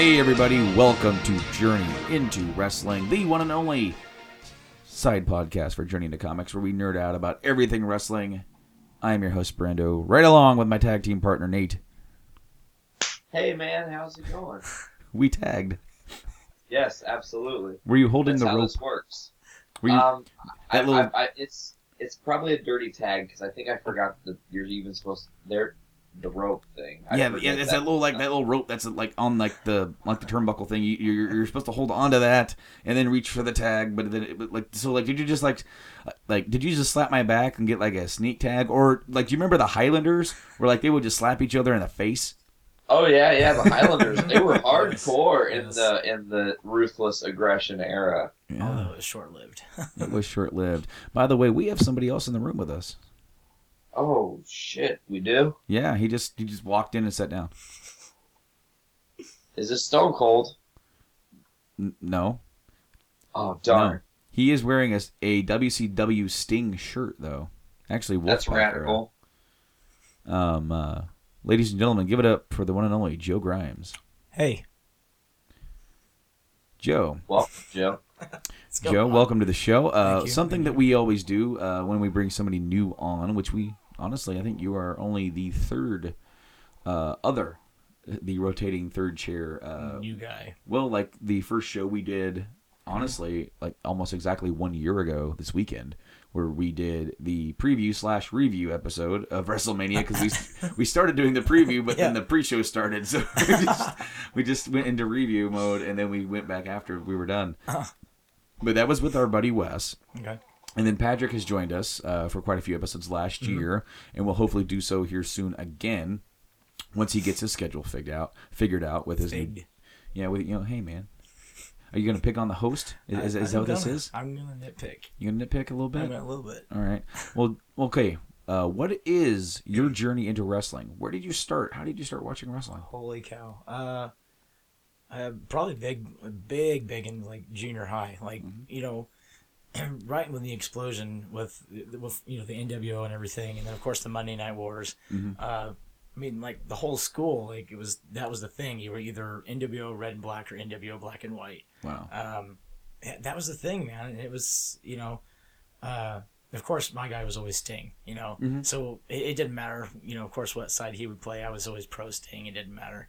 Hey everybody, welcome to Journey into Wrestling, the one and only side podcast for Journey into Comics, where we nerd out about everything wrestling. I am your host, Brando, right along with my tag team partner, Nate. Hey man, how's it going? We tagged. Yes, absolutely. Were you holding That's the how rope? this works. Were you, It's probably a dirty tag because I think I forgot that you're even supposed to, the rope thing. Yeah, it's that little rope that's like on the turnbuckle thing. You're supposed to hold onto that and then reach for the tag. But then did you just did you just slap my back and get like a sneak tag, or like do you remember the Highlanders where like they would just slap each other in the face? Oh yeah, the Highlanders. They were hardcore in the ruthless aggression era. Yeah. Although it was short-lived. It was short-lived. By the way, we have somebody else in the room with us. Oh shit, we do? Yeah, he just walked in and sat down. Is this Stone Cold? No. Oh darn. No. He is wearing a WCW Sting shirt though. Actually, That's radical. Ladies and gentlemen, give it up for the one and only Joe Grimes. Hey. Well, Joe. Joe, welcome to the show. Thank you. Something that we always do when we bring somebody new on, which honestly, I think you are only the third the rotating third chair. New guy. Well, like the first show we did, honestly, like almost exactly 1 year ago this weekend, where we did the preview/review episode of WrestleMania, because we started doing the preview, but then the pre-show started, so we just went into review mode, and then we went back after we were done. But that was with our buddy Wes. Okay. And then Patrick has joined us for quite a few episodes last year, and will hopefully do so here soon again once he gets his schedule figured out with his new, hey man, are you gonna pick on the host? Is that what this is? I'm gonna nitpick. You gonna nitpick a little bit? A little bit. All right. Well, okay. What is your journey into wrestling? Where did you start? How did you start watching wrestling? Holy cow. Probably big in like junior high. Like right when the explosion with the NWO and everything, and then of course the Monday Night Wars. I mean, like the whole school, like that was the thing. You were either NWO Red and Black or NWO Black and White. Wow. That was the thing, man. And it was, of course, my guy was always Sting, So it didn't matter, of course, what side he would play. I was always pro Sting. It didn't matter.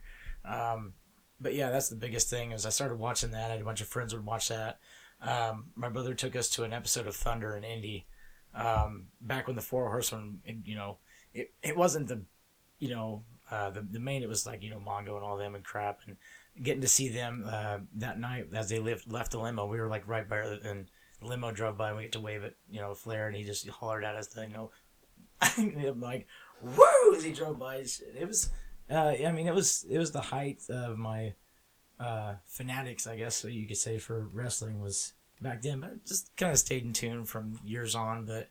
But yeah, that's the biggest thing. Is I started watching that. I had a bunch of friends who would watch that. My brother took us to an episode of Thunder in Indy. Back when the Four Horsemen, it wasn't the the main, it was like, Mongo and all them and crap, and getting to see them that night as they left the limo. We were like right by, and the limo drove by and we get to wave at, Flair, and he just hollered at us, and I'm like, woo, as he drove by. It was, it was the height of my fanatics, I guess, so you could say, for wrestling was back then, but just kind of stayed in tune from years on. But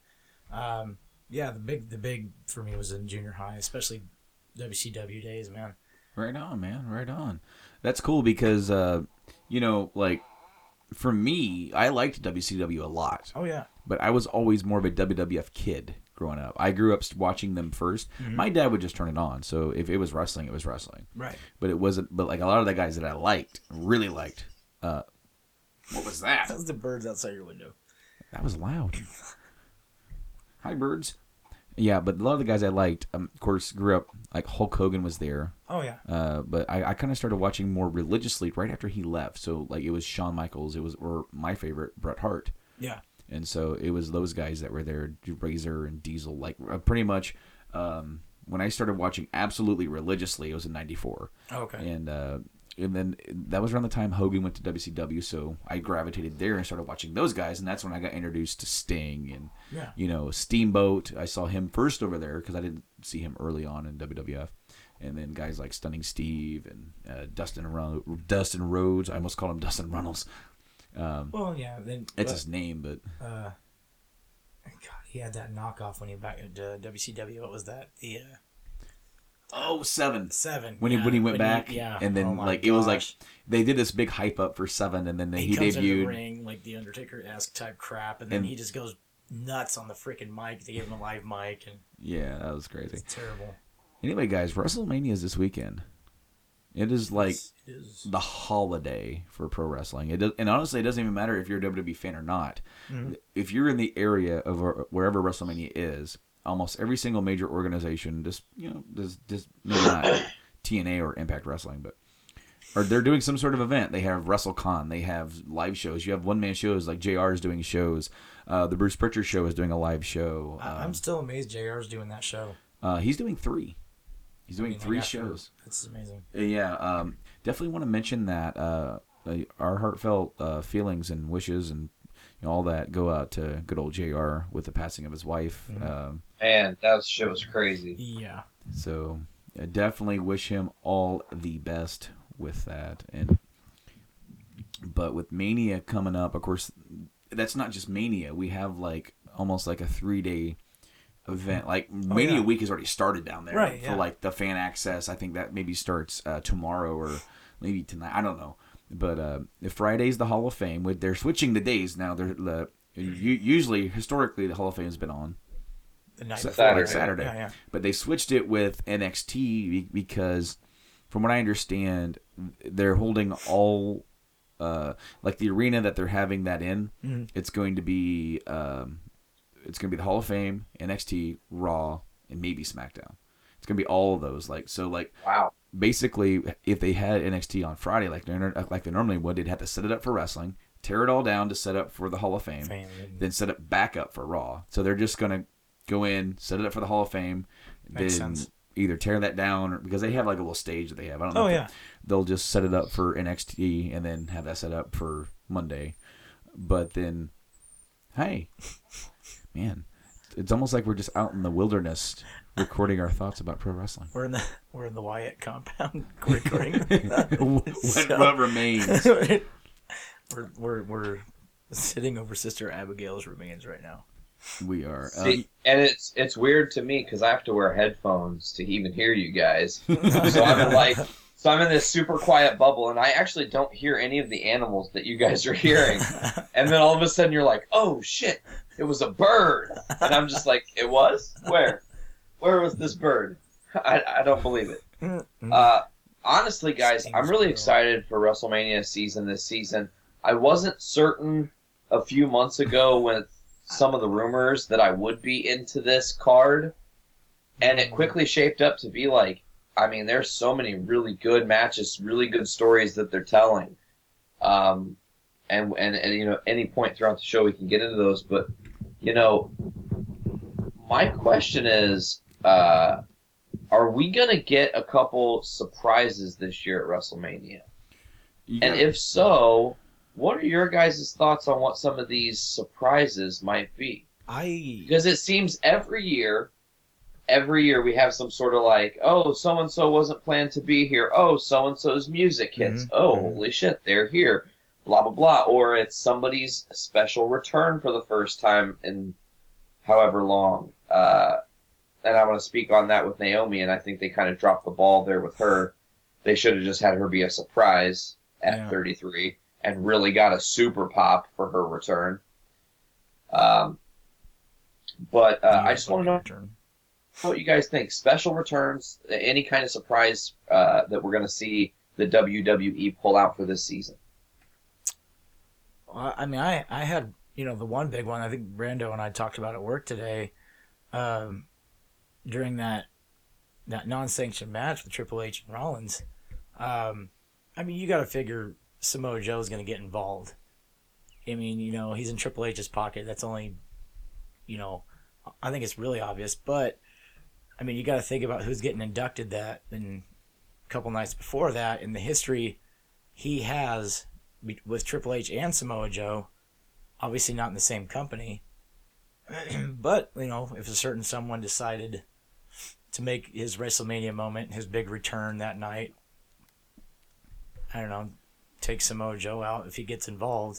the big for me was in junior high, especially WCW days, man. Right on, man. Right on. That's cool because, like, for me, I liked WCW a lot. Oh, yeah. But I was always more of a WWF kid growing up. I grew up watching them first. Mm-hmm. My dad would just turn it on. So if it was wrestling, it was wrestling. Right. But it wasn't, but like a lot of the guys that I really liked. What was that? That was the birds outside your window. That was loud. Hi, birds. Yeah, but a lot of the guys I liked, of course, grew up, like Hulk Hogan was there. Oh, yeah. But I kind of started watching more religiously right after he left. So, like, it was Shawn Michaels, or my favorite, Bret Hart. Yeah. And so it was those guys that were there, Razor and Diesel, like, pretty much, when I started watching absolutely religiously, it was in 94. Oh, okay. And then that was around the time Hogan went to WCW, so I gravitated there and started watching those guys, and that's when I got introduced to Sting and, Steamboat. I saw him first over there because I didn't see him early on in WWF. And then guys like Stunning Steve and Dustin Rhodes. I almost called him Dustin Runnels. Well, yeah. It's his name, but... God, he had that knockoff when he back at WCW. What was that? The... Seven. When he went back, and then it was like they did this big hype up for Seven, and then he comes debuted in the ring like the Undertaker-esque type crap, and then he just goes nuts on the freaking mic. They gave him a live mic, and yeah, that was crazy. It's terrible. Anyway, guys, WrestleMania is this weekend. It is like It is. the holiday for pro wrestling. It does, and honestly, it doesn't even matter if you're a WWE fan or not. Mhm. If you're in the area of wherever WrestleMania is, almost every single major organization, just maybe not TNA or Impact Wrestling, but or they're doing some sort of event. They have WrestleCon. They have live shows. You have one-man shows like JR is doing shows. The Bruce Pritchard show is doing a live show. I'm still amazed JR's doing that show. He's doing 3. He's doing 3 shows. That's amazing. Yeah, definitely want to mention that our heartfelt feelings and wishes and all that go out to good old JR with the passing of his wife. Mm-hmm. Man, that shit was crazy. Yeah. So I definitely wish him all the best with that. But with Mania coming up, of course, that's not just Mania. We have like almost like a 3-day event. Like Mania week has already started down there right, for like the fan access. I think that maybe starts tomorrow or maybe tonight. I don't know. But Friday's the Hall of Fame. They're switching the days now. They're usually historically the Hall of Fame has been on The night Saturday. Yeah. But they switched it with NXT because, from what I understand, they're holding all like the arena that they're having that in. Mm-hmm. It's going to be the Hall of Fame, NXT, Raw, and maybe SmackDown. It's gonna be all of those. Wow. Basically, if they had NXT on Friday, like they normally would, they'd have to set it up for wrestling, tear it all down to set up for the Hall of Fame, then set it back up for Raw. So they're just gonna go in, set it up for the Hall of Fame, Makes then sense. either tear that down because they have like a little stage that they have. I don't know. Oh, yeah. They'll just set it up for NXT and then have that set up for Monday. But then, hey, man, it's almost like we're just out in the wilderness recording our thoughts about pro wrestling. We're in the Wyatt compound recording. What remains? we're sitting over Sister Abigail's remains right now. We are. See, and it's weird to me because I have to wear headphones to even hear you guys. So I'm in this super quiet bubble, and I actually don't hear any of the animals that you guys are hearing. And then all of a sudden, you're like, "Oh shit, it was a bird," and I'm just like, "It was? Where was this bird?" I don't believe it. Honestly, guys, I'm really excited for WrestleMania season this season. I wasn't certain a few months ago with some of the rumors that I would be into this card, and it quickly shaped up to be like, I mean, there's so many really good matches, really good stories that they're telling. And any point throughout the show we can get into those, but my question is, are we gonna get a couple surprises this year at WrestleMania? And if so, what are your guys' thoughts on what some of these surprises might be? Because it seems every year we have some sort of like, oh, so-and-so wasn't planned to be here. Oh, so-and-so's music hits. Mm-hmm. Oh, holy shit, they're here. Blah, blah, blah. Or it's somebody's special return for the first time in however long. And I want to speak on that with Naomi, and I think they kind of dropped the ball there with her. They should have just had her be a surprise at 33 and really got a super pop for her return. I just want to know what you guys think. Special returns, any kind of surprise that we're going to see the WWE pull out for this season? Well, I mean, I had, the one big one, I think Brando and I talked about at work today, during that non-sanctioned match with Triple H and Rollins. I mean, you got to figure Samoa Joe's going to get involved. I mean, he's in Triple H's pocket. That's only, I think it's really obvious. But, I mean, you got to think about who's getting inducted that. And a couple nights before that, in the history he has with Triple H and Samoa Joe, obviously not in the same company. But, if a certain someone decided to make his WrestleMania moment, his big return that night, I don't know, take Samoa Joe out if he gets involved.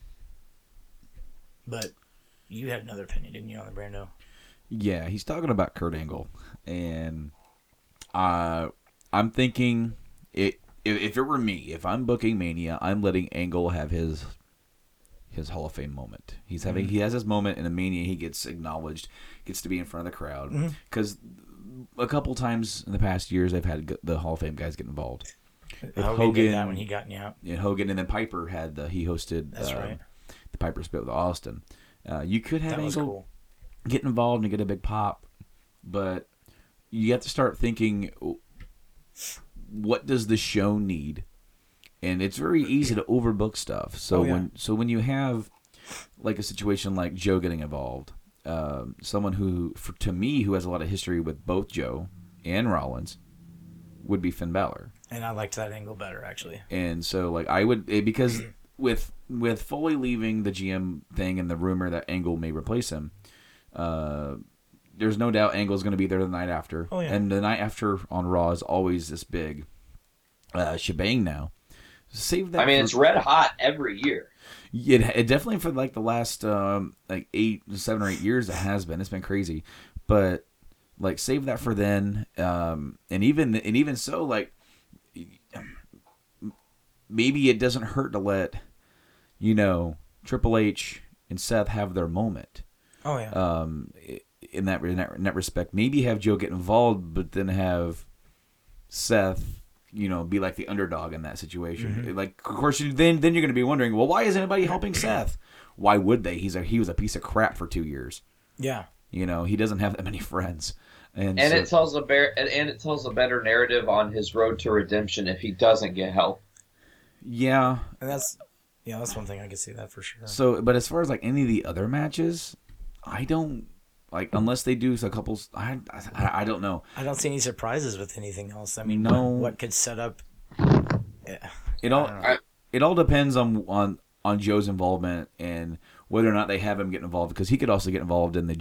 But you had another opinion, didn't you, on the Brando? Yeah, he's talking about Kurt Angle. And I'm thinking, if it were me, if I'm booking Mania, I'm letting Angle have his Hall of Fame moment. He has his moment in a Mania. He gets acknowledged, gets to be in front of the crowd. Because a couple times in the past years, I've had the Hall of Fame guys get involved. Hogan did that when he got me out. And Hogan, and then Piper had he hosted. That's right. The Piper Spit with Austin. You could have That was Angle cool. get involved and get a big pop, but you have to start thinking, what does the show need? And it's very easy to overbook stuff. So when you have like a situation like Joe getting involved, someone who, to me, who has a lot of history with both Joe and Rollins, would be Finn Balor. And I liked that angle better, actually. And so, like, I would, because with Foley leaving the GM thing and the rumor that Angle may replace him, there's no doubt Angle's going to be there the night after. Oh, yeah. And the night after on Raw is always this big shebang now. Save that. I mean, it's red hot every year. It definitely for like the last like 7 or 8 years it has been. It's been crazy, but like save that for then. And even so, like maybe it doesn't hurt to let Triple H and Seth have their moment. Oh yeah. In that respect, maybe have Joe get involved, but then have Seth, be like the underdog in that situation. Mm-hmm. Like, of course, then you're going to be wondering, well, why isn't anybody helping Seth? Why would they? He was a piece of crap for 2 years. Yeah. He doesn't have that many friends, and so, it tells a better narrative on his road to redemption if he doesn't get help. Yeah, and that's one thing I can see that for sure. So, but as far as like any of the other matches, I don't. Like, unless they do a couple, I don't know. I don't see any surprises with anything else. I mean, no. What could set up? It all depends on Joe's involvement and whether or not they have him get involved, because he could also get involved in the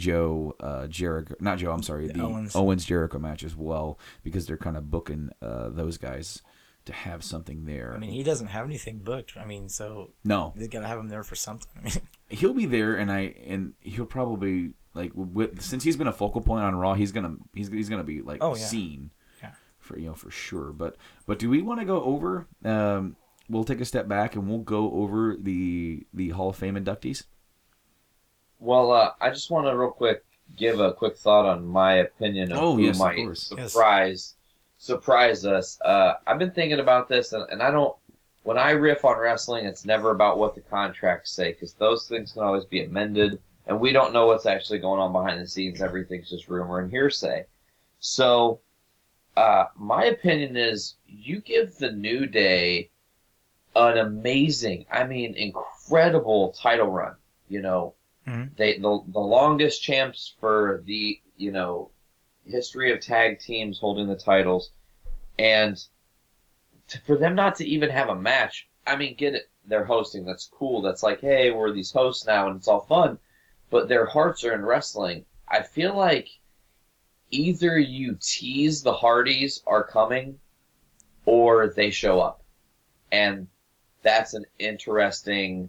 Owens Jericho match as well, because they're kind of booking those guys to have something there. I mean, he doesn't have anything booked. I mean, so no, they gotta have him there for something. I mean, he'll be there, and he'll probably. Like since he's been a focal point on Raw, he's gonna be like seen, for sure. But do we want to go over? We'll take a step back and we'll go over the Hall of Fame inductees. Well, I just want to real quick give a quick thought on my opinion of who might surprise us. I've been thinking about this, and I don't. When I riff on wrestling, it's never about what the contracts say, because those things can always be amended. And we don't know what's actually going on behind the scenes. Everything's just rumor and hearsay. So, my opinion is you give the New Day an amazing, incredible title run. They the longest champs for the history of tag teams holding the titles, and for them not to even have a match. I mean, get it? They're hosting. That's cool. That's like, hey, we're these hosts now, and it's all fun. But their hearts are in wrestling. I feel like either you tease the Hardys are coming, or they show up. And that's an interesting,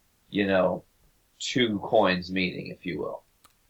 two coins meeting, if you will.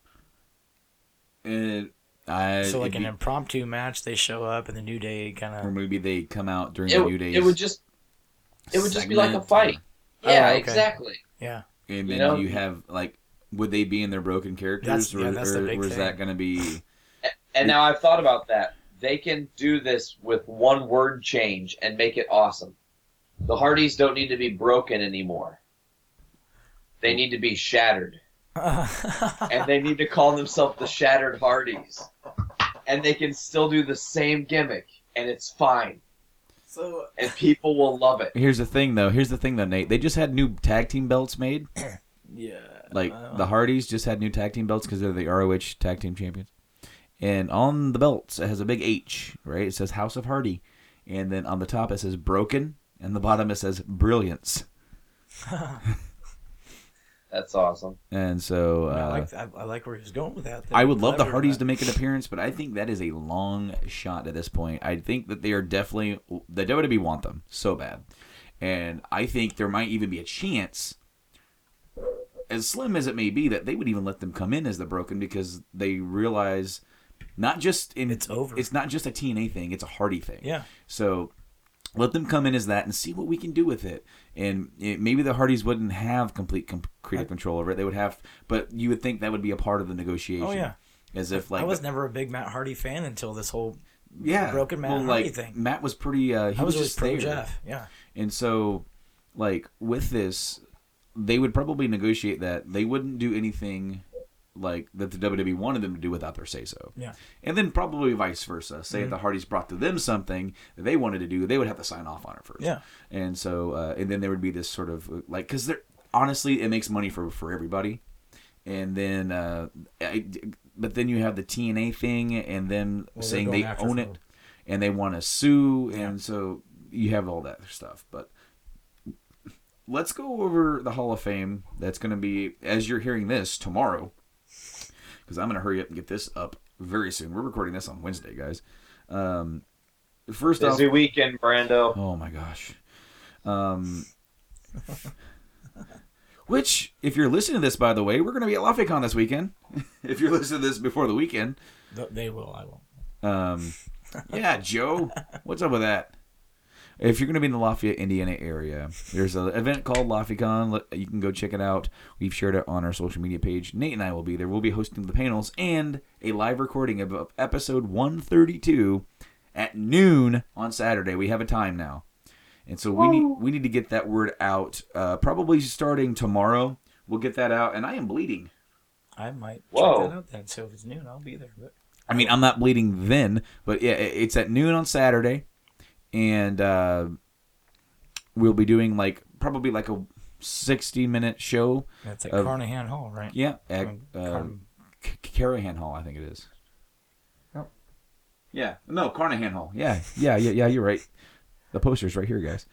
So like an impromptu match, they show up, and the New Day kind of... Or maybe they come out during the New Day's It would just be like a fight. Yeah, okay. Exactly. Yeah. And then you have, like... Would they be in their broken characters, or is that going to be... And now I've thought about that. They can do this with one word change and make it awesome. The Hardys don't need to be broken anymore. They need to be shattered. And they need to call themselves the Shattered Hardys. And they can still do the same gimmick, and it's fine. And people will love it. Here's the thing, though, Nate. They just had new tag team belts made. Yeah. Like, the Hardys just had new tag team belts because they're the ROH tag team champions. And on the belts, it has a big H, right? It says House of Hardy. And then on the top, it says Broken. And the bottom, it says Brilliance. That's awesome. And so... I like where he was going with that. I would love the Hardys to make an appearance, but I think that is a long shot at this point. I think that they are definitely... The WWE want them so bad. And I think there might even be a chance... as slim as it may be, that they would even let them come in as the Broken, because they realize it's over. It's not just a TNA thing; it's a Hardy thing. Yeah. So let them come in as that and see what we can do with it. And maybe the Hardys wouldn't have complete creative control over it. They would have, but you would think that would be a part of the negotiation. Oh yeah. As if like I was never a big Matt Hardy fan until this whole Yeah, broken Matt Hardy thing. Matt was pretty. He I was always just pro there. Jeff. Yeah. And so, like with this, they would probably negotiate that they wouldn't do anything like that the WWE wanted them to do without their say so. Yeah. And then probably vice versa. Say if the Hardys brought to them something that they wanted to do, they would have to sign off on it first. Yeah. And so, and then there would be this sort of like, because honestly, it makes money for everybody. And then, but then you have the TNA thing, and then saying they own it, and they want to sue, and so you have all that stuff. But let's go over the Hall of Fame. That's going to be, as you're hearing this, tomorrow. Because I'm going to hurry up and get this up very soon. We're recording this on Wednesday, guys. First off, busy weekend, Brando. Oh my gosh. Which, if you're listening to this, by the way, we're going to be at LaFayCon this weekend. If you're listening to this before the weekend. They will. I won't. Yeah, Joe. What's up with that? If you're going to be in the Lafayette, Indiana area, there's an event called LaFayCon. You can go check it out. We've shared it on our social media page. Nate and I will be there. We'll be hosting the panels and a live recording of episode 132 at noon on Saturday. We have a time now. And so we need to get that word out. Probably starting tomorrow. We'll get that out. And I am bleeding. I might check that out then. So if it's noon, I'll be there. But I mean, I'm not bleeding then, but yeah, it's at noon on Saturday. And we'll be doing probably a 60-minute show. That's at Carnahan Hall, right? Yeah, at Carahan Hall, I think it is. Yep. Yeah, no, Carnahan Hall. Yeah, you're right. The poster's right here, guys.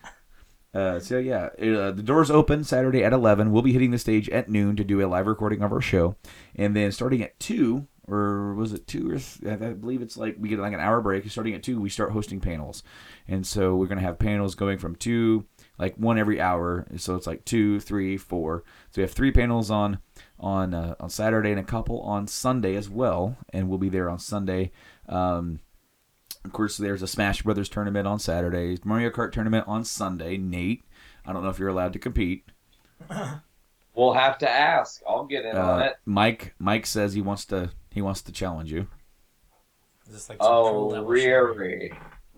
The doors open Saturday at 11. We'll be hitting the stage at noon to do a live recording of our show. And then starting at 2, or was it 2 or I believe it's we get an hour break. Starting at 2, we start hosting panels. And so we're going to have panels going from 2, one every hour. So it's 2, 3, 4. So we have 3 panels on Saturday and a couple on Sunday as well. And we'll be there on Sunday. Of course, there's a Smash Brothers tournament on Saturday. Mario Kart tournament on Sunday. Nate, I don't know if you're allowed to compete. We'll have to ask. I'll get in on it. Mike says he wants to challenge you. Is this Riri.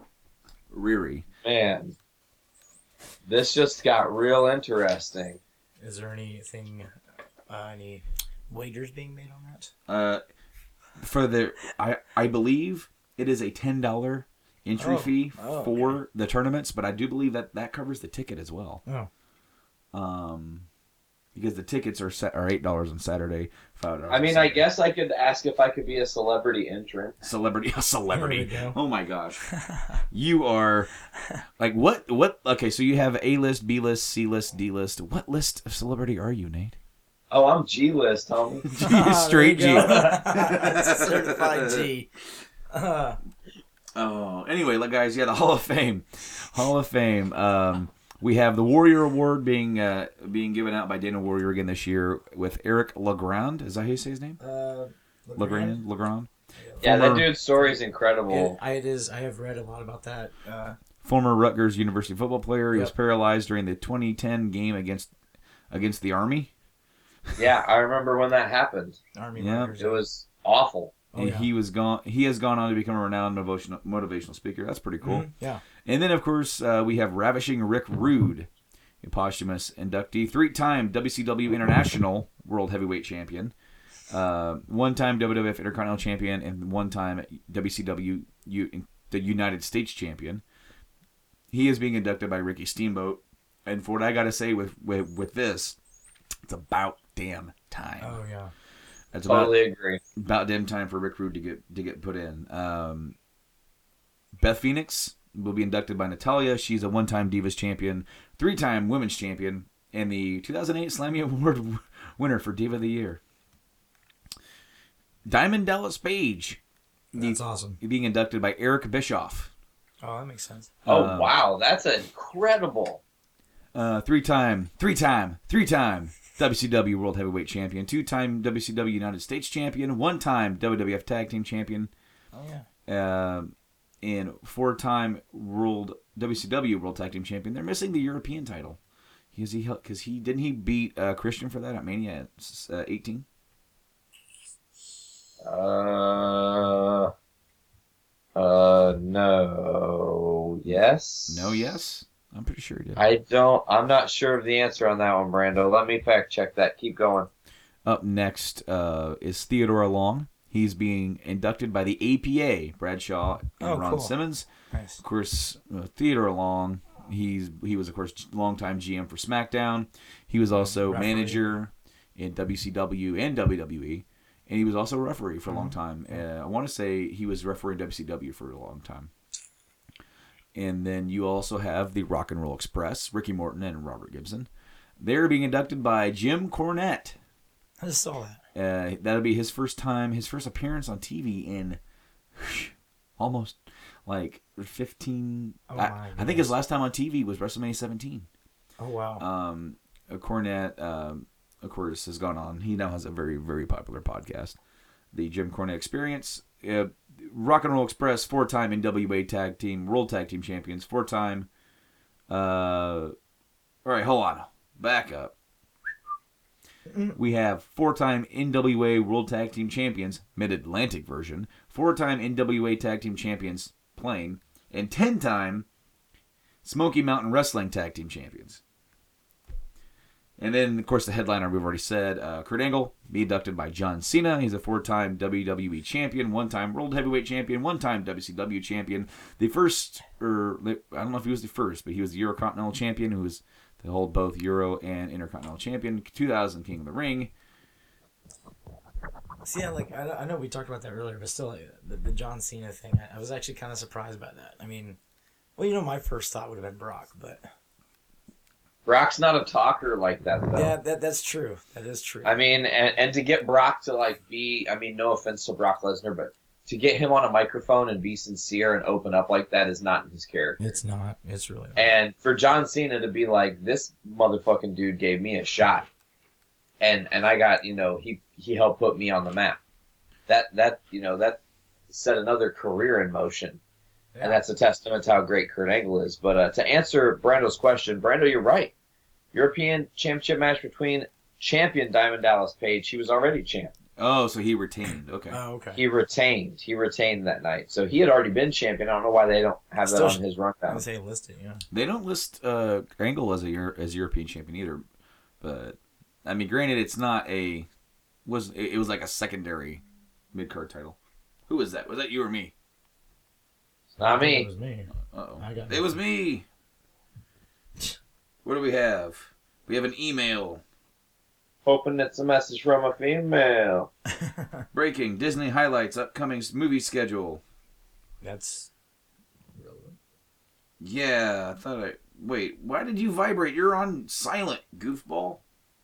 Man, this just got real interesting. Is there anything, any wagers being made on that? I believe it is a $10 entry fee for the tournaments, but I do believe that covers the ticket as well. Oh. Because the tickets are $8 on Saturday, $5. I mean, I guess I could ask if I could be a celebrity entrant. Celebrity. There we go. Oh my gosh, you are what? Okay, so you have A-list, B-list, C-list, D-list. What list of celebrity are you, Nate? Oh, I'm G-list, homie. Straight G. Certified G. Anyway, guys, the Hall of Fame. We have the Warrior Award being given out by Dana Warrior again this year with Eric Legrand. Is that how you say his name? Legrand. Yeah, that dude's story is incredible. It is. I have read a lot about that. Former Rutgers University football player. He was paralyzed during the 2010 game against the Army. Yeah, I remember when that happened. Army. Yeah. It was awful. He has gone on to become a renowned motivational speaker. That's pretty cool. Mm-hmm. Yeah. And then, of course, we have Ravishing Rick Rude, a posthumous inductee, 3-time WCW International World Heavyweight Champion, 1-time WWF Intercontinental Champion, and 1-time WCW the United States Champion. He is being inducted by Ricky Steamboat. And for what I got to say with this, it's about damn time. Oh, yeah. That's totally agree. About damn time for Rick Rude to get put in. Beth Phoenix will be inducted by Natalia. She's a 1-time Divas champion, 3-time Women's champion, and the 2008 Slammy Award winner for Diva of the Year. Diamond Dallas Page. That's awesome. Being inducted by Eric Bischoff. Oh, that makes sense. Oh, wow. That's incredible. 3-time WCW World Heavyweight Champion, 2-time WCW United States Champion, 1-time WWF Tag Team Champion. Oh, yeah. And 4-time WCW World Tag Team Champion. They're missing the European title. Because didn't he beat Christian for that at Mania 18? No. Yes. No, yes. I'm pretty sure he did. I'm not sure of the answer on that one, Brando. Let me fact check that. Keep going. Up next is Theodore Long. He's being inducted by the APA, Bradshaw and Ron cool. Simmons. Nice. Of course, Theodore Long, he was, of course, longtime GM for SmackDown. He was also Referee. manager in WCW and WWE. And he was also a referee for a long time. I want to say he was refereeing WCW for a long time. And then you also have the Rock and Roll Express, Ricky Morton and Robert Gibson. They're being inducted by Jim Cornette. I just saw that. That'll be his first appearance on TV in almost like 15. Oh I think his last time on TV was WrestleMania 17. Oh, wow. Cornette, of course, has gone on. He now has a very, very popular podcast, the Jim Cornette Experience. Rock and Roll Express, 4-time NWA World Tag Team Champions, 4-time. All right, hold on. Back up. We have 4-time NWA World Tag Team Champions, Mid-Atlantic version, 4-time NWA Tag Team Champions, plain, and 10-time Smoky Mountain Wrestling Tag Team Champions. And then, of course, the headliner we've already said, Kurt Angle, be inducted by John Cena. He's a 4-time WWE champion, 1-time World Heavyweight champion, 1-time WCW champion. The first, or I don't know if he was the first, but he was the Eurocontinental champion, who was to hold both Euro and Intercontinental champion, 2000 King of the Ring. See, I know we talked about that earlier, but still, the John Cena thing, I was actually kind of surprised by that. I mean, well, my first thought would have been Brock, but... Brock's not a talker like that, though. Yeah, that's true. That is true. I mean, and to get Brock to, be... I mean, no offense to Brock Lesnar, but to get him on a microphone and be sincere and open up like that is not in his character. It's not. It's really not. And for John Cena to be like, this motherfucking dude gave me a shot. And I got, he helped put me on the map. That set another career in motion. Yeah. And that's a testament to how great Kurt Angle is. But to answer Brando's question, Brando, you're right. European Championship match between champion Diamond Dallas Page. He was already champ. Oh, so he retained. Okay. Oh, okay. He retained that night. So he had already been champion. I don't know why they don't have that on his rundown. I would say listed, yeah. They don't list Angle as European champion either. But, I mean, granted, it's not it was like a secondary mid-card title. Who was that? Was that you or me? It's not me. It was me. Uh-oh. It was me. What do we have? We have an email. Hoping it's a message from a female. Breaking Disney highlights upcoming movie schedule. That's relevant. Yeah, wait, why did you vibrate? You're on silent, goofball.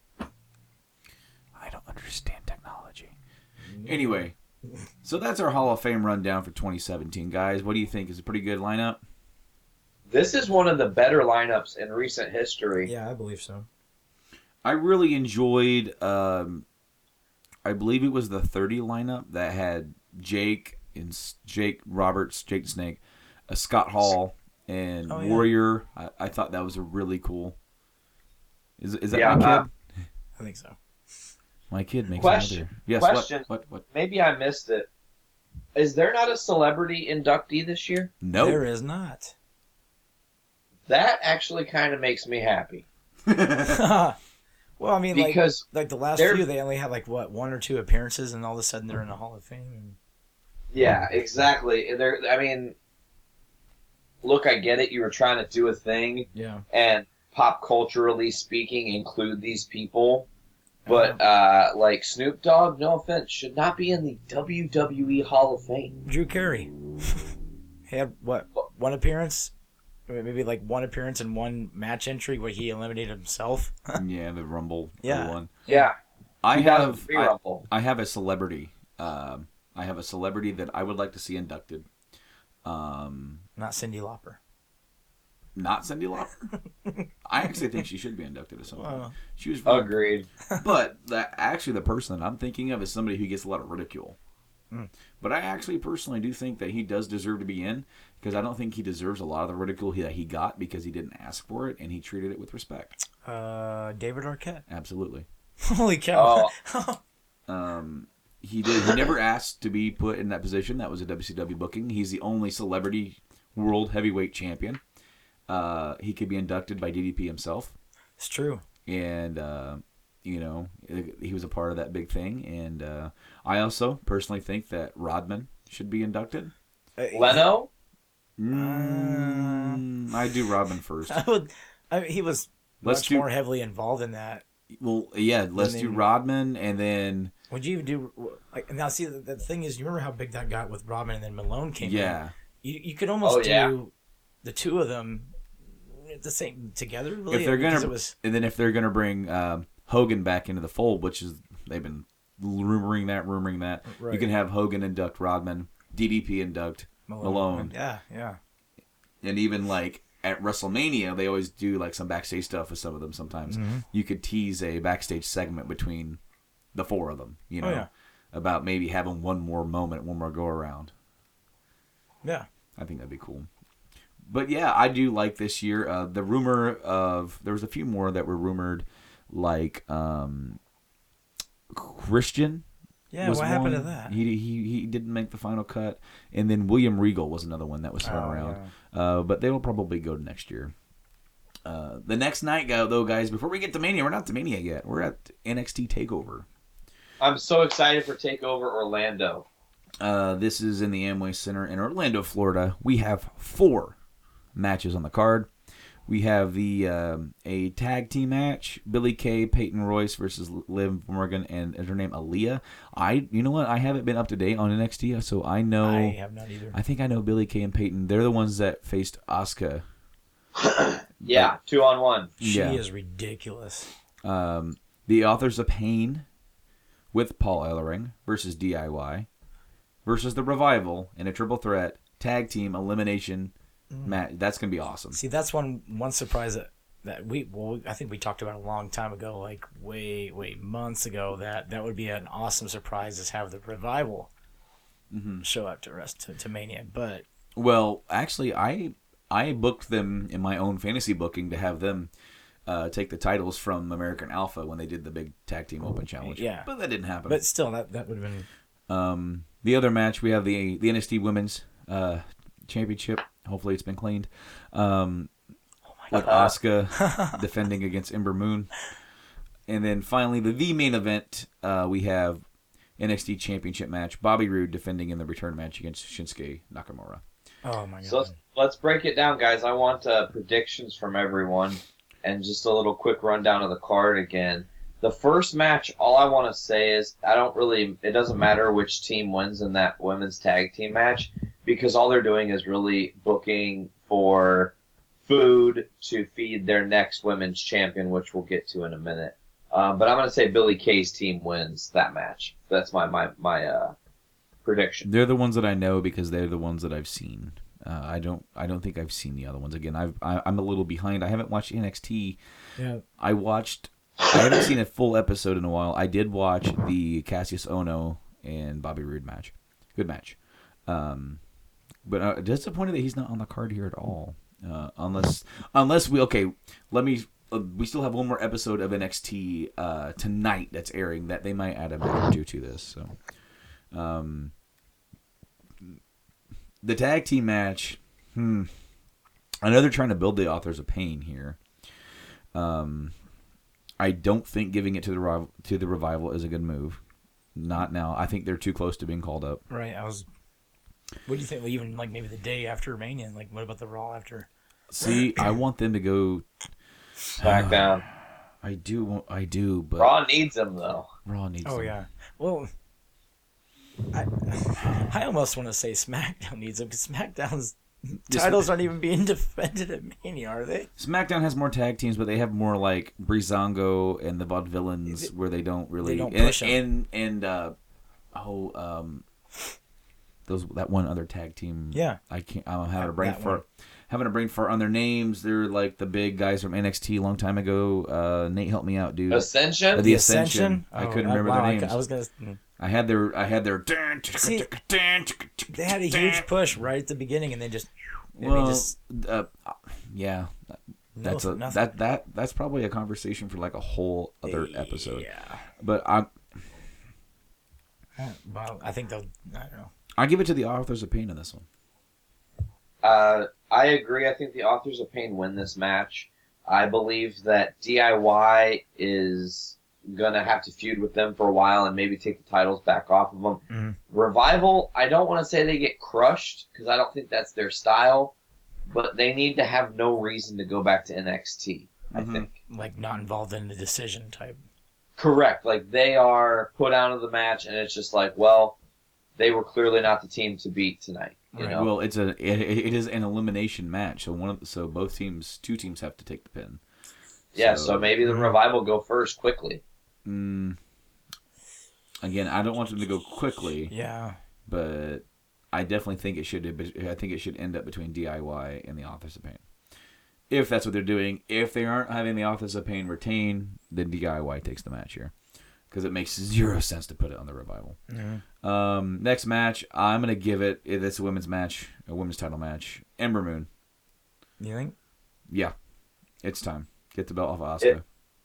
I don't understand technology. Anyway, so that's our Hall of Fame rundown for 2017, guys. What do you think? Is it a pretty good lineup? This is one of the better lineups in recent history. Yeah, I believe so. I really enjoyed, I believe it was the 30 lineup that had Jake Roberts, Jake the Snake, Scott Hall, and Warrior. I thought that was a really cool. Is that my kid? I think so. My kid makes question. Yes. Question. What? Maybe I missed it. Is there not a celebrity inductee this year? No, there is not. That actually kind of makes me happy. Well, I mean, because like the last few, they only had 1 or 2 appearances, and all of a sudden they're in the Hall of Fame. Yeah, exactly. Look, I get it. You were trying to do a thing, and pop culturally speaking, include these people. But like Snoop Dogg, no offense, should not be in the WWE Hall of Fame. Drew Carey, he had one appearance. Maybe 1 appearance and 1 match entry where he eliminated himself. Yeah, the Rumble. Yeah. I have a celebrity. I have a celebrity that I would like to see inducted. Not Cyndi Lauper. Not Cyndi Lauper? I actually think she should be inducted at some point. She was agreed. But actually the person that I'm thinking of is somebody who gets a lot of ridicule. But I actually personally do think that he does deserve to be in, because I don't think he deserves a lot of the ridicule that he got because he didn't ask for it and he treated it with respect. David Arquette. Absolutely. Holy cow. He did. He never asked to be put in that position. That was a WCW booking. He's the only celebrity world heavyweight champion. He could be inducted by DDP himself. It's true. And, he was a part of that big thing. And I also personally think that Rodman should be inducted. Leno? I do Rodman first. He was much more heavily involved in that. Well, yeah, let's do Rodman, and then... Would you do... Now, see, the thing is, you remember how big that got with Rodman, and then Malone came in? Yeah. You could almost do the two of them the same together, really. If they're and then if they're gonna bring Hogan back into the fold, which is they've been rumoring that, right. You can have Hogan induct Rodman, DDP induct Malone. Yeah. And even like at WrestleMania, they always do like some backstage stuff with some of them. Sometimes you could tease a backstage segment between the four of them. About maybe having one more moment, one more go around. Yeah. I think that'd be cool. But yeah, I do like this year. The rumor of there was a few more that were rumored, like Christian. Yeah, what happened to that? He didn't make the final cut, and then William Regal was another one that was thrown around. Yeah. But they will probably go next year. The next night, though, guys, before we get to Mania, we're not to Mania yet. We're at NXT Takeover. I'm so excited for Takeover Orlando. This is in the Amway Center in Orlando, Florida. We have 4 matches on the card. We have a tag team match: Billie Kay, Peyton Royce versus Liv Morgan, and is her name Aaliyah? You know what? I haven't been up to date on NXT, so I know. I have not either. I think I know Billie Kay and Peyton. They're the ones that faced Asuka. Yeah, 2-on-1. She is ridiculous. The Authors of Pain with Paul Ellering versus DIY versus the Revival in a triple threat tag team elimination match. That's gonna be awesome. See, that's one surprise that I think we talked about a long time ago, like way months ago. That would be an awesome surprise is have the Revival show up to Mania. But actually, I booked them in my own fantasy booking to have them take the titles from American Alpha when they did the big tag team open challenge. Yeah, but that didn't happen. But still, that would have been. The other match, we have the NXT Women's Championship. Hopefully it's been cleaned. With Asuka defending against Ember Moon. And then finally, the main event, we have NXT Championship match. Bobby Roode defending in the return match against Shinsuke Nakamura. Oh, my God. So let's break it down, guys. I want predictions from everyone and just a little quick rundown of the card again. The first match, all I want to say is it doesn't matter which team wins in that women's tag team match because all they're doing is really booking for food to feed their next women's champion, which we'll get to in a minute. But I'm going to say Billie Kay's team wins that match. That's my prediction. They're the ones that I know because they're the ones that I've seen. I don't think I've seen the other ones. Again, I'm a little behind. I haven't watched NXT. Yeah. I haven't seen a full episode in a while. I did watch the Cassius Ohno and Bobby Roode match. Good match. But disappointed that he's not on the card here at all. Unless we we still have one more episode of NXT tonight that's airing that they might add a bit or two to this. So, the tag team match. I know they're trying to build the Authors of Pain here. I don't think giving it to the Revival is a good move. Not now. I think they're too close to being called up. Right. What do you think? Even like maybe the day after Mania. Like, what about the Raw after? See, I want them to go SmackDown. I do, but Raw needs them though. Raw needs them. Oh yeah. Well, I almost want to say SmackDown needs them because SmackDown's titles aren't even being defended at Mania, are they? SmackDown has more tag teams, but they have more like Breezango and the Vaudevillains where they don't really push them. That one other tag team. Yeah, I'm having a brain fart on their names. They're like the big guys from NXT a long time ago. Nate, help me out, dude. Ascension. The Ascension. I couldn't remember their names. I was gonna. I had their. See, they had a huge push right at the beginning, and then just. Yeah. That's probably a conversation for like a whole other episode. Yeah. But Well, I think they'll. I don't know. I give it to the Authors of Pain in this one. I agree. I think the Authors of Pain win this match. I believe that DIY is going to have to feud with them for a while and maybe take the titles back off of them. Mm-hmm. Revival, I don't want to say they get crushed because I don't think that's their style, but they need to have no reason to go back to NXT, I think. Like, not involved in the decision type. Correct. Like, they are put out of the match, and it's just like, well, they were clearly not the team to beat tonight. You know? Well, it is an elimination match, so both teams, two teams have to take the pin. Yeah, so maybe the Revival go first quickly. Again, I don't want them to go quickly. Yeah. But I definitely think it should. I think it should end up between DIY and the Authors of Pain. If that's what they're doing. If they aren't having the Authors of Pain retain, then DIY takes the match here. Because it makes zero sense to put it on the Revival. Mm-hmm. Next match, I'm going to give it, it's a women's match, a women's title match, Ember Moon. You think? Yeah. It's time. Get the belt off of Asuka.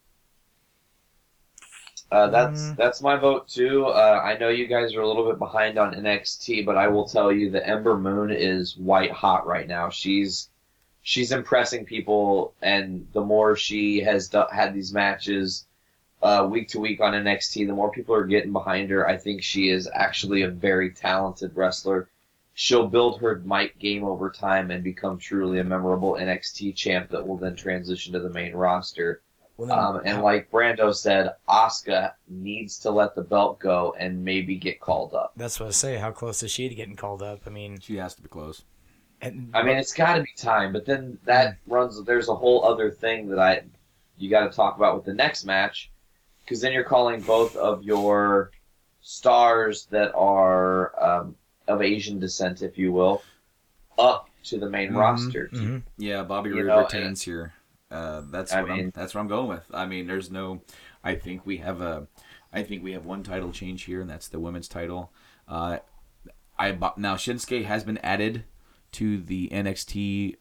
That's my vote too. I know you guys are a little bit behind on NXT, but I will tell you that Ember Moon is white hot right now. She's impressing people, and the more she has had these matches week to week on NXT, the more people are getting behind her. I think she is actually a very talented wrestler. She'll build her mic game over time and become truly a memorable NXT champ that will then transition to the main roster. Well, And like Brando said, Asuka needs to let the belt go and maybe get called up. that's what I say. How close is she to getting called up? I mean, She has to be close. It's got to be time, but then that there's a whole other thing that you got to talk about with the next match, because then you're calling both of your stars that are of Asian descent, if you will, up to the main roster. Mm-hmm. Yeah, Bobby Roode retains here. That's what I'm going with. I mean, there's no. I think we have one title change here, and that's the women's title. Now Shinsuke has been added to the NXT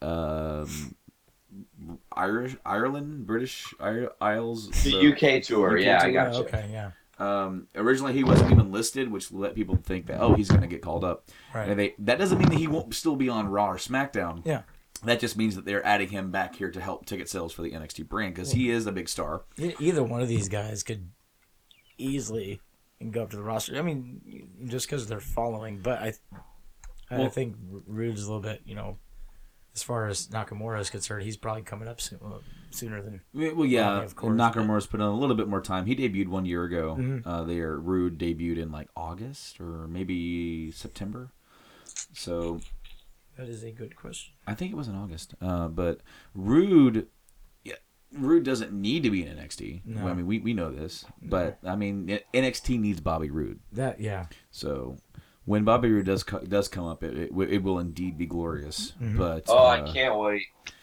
Ireland, British Isles, The UK tour. UK yeah, tour. I got you. Okay, yeah. Originally, he wasn't even listed, which let people think that he's going to get called up. Right. And that doesn't mean that he won't still be on Raw or SmackDown. Yeah. That just means that they're adding him back here to help ticket sales for the NXT brand because he is a big star. Either one of these guys could easily go up to the roster. I mean, just because they're following, but I think Rude's a little bit, as far as Nakamura is concerned, he's probably coming up sooner than. Well, yeah, of course, Nakamura's put in a little bit more time. He debuted 1 year ago. Mm-hmm. Rude debuted in like August or maybe September. So that is a good question. I think it was in August. But Rude doesn't need to be in NXT. No. Well, I mean, we know this, but I mean, NXT needs Bobby Roode. Yeah. So when Bobby Roode does come up, it will indeed be glorious. Mm-hmm. But I can't wait.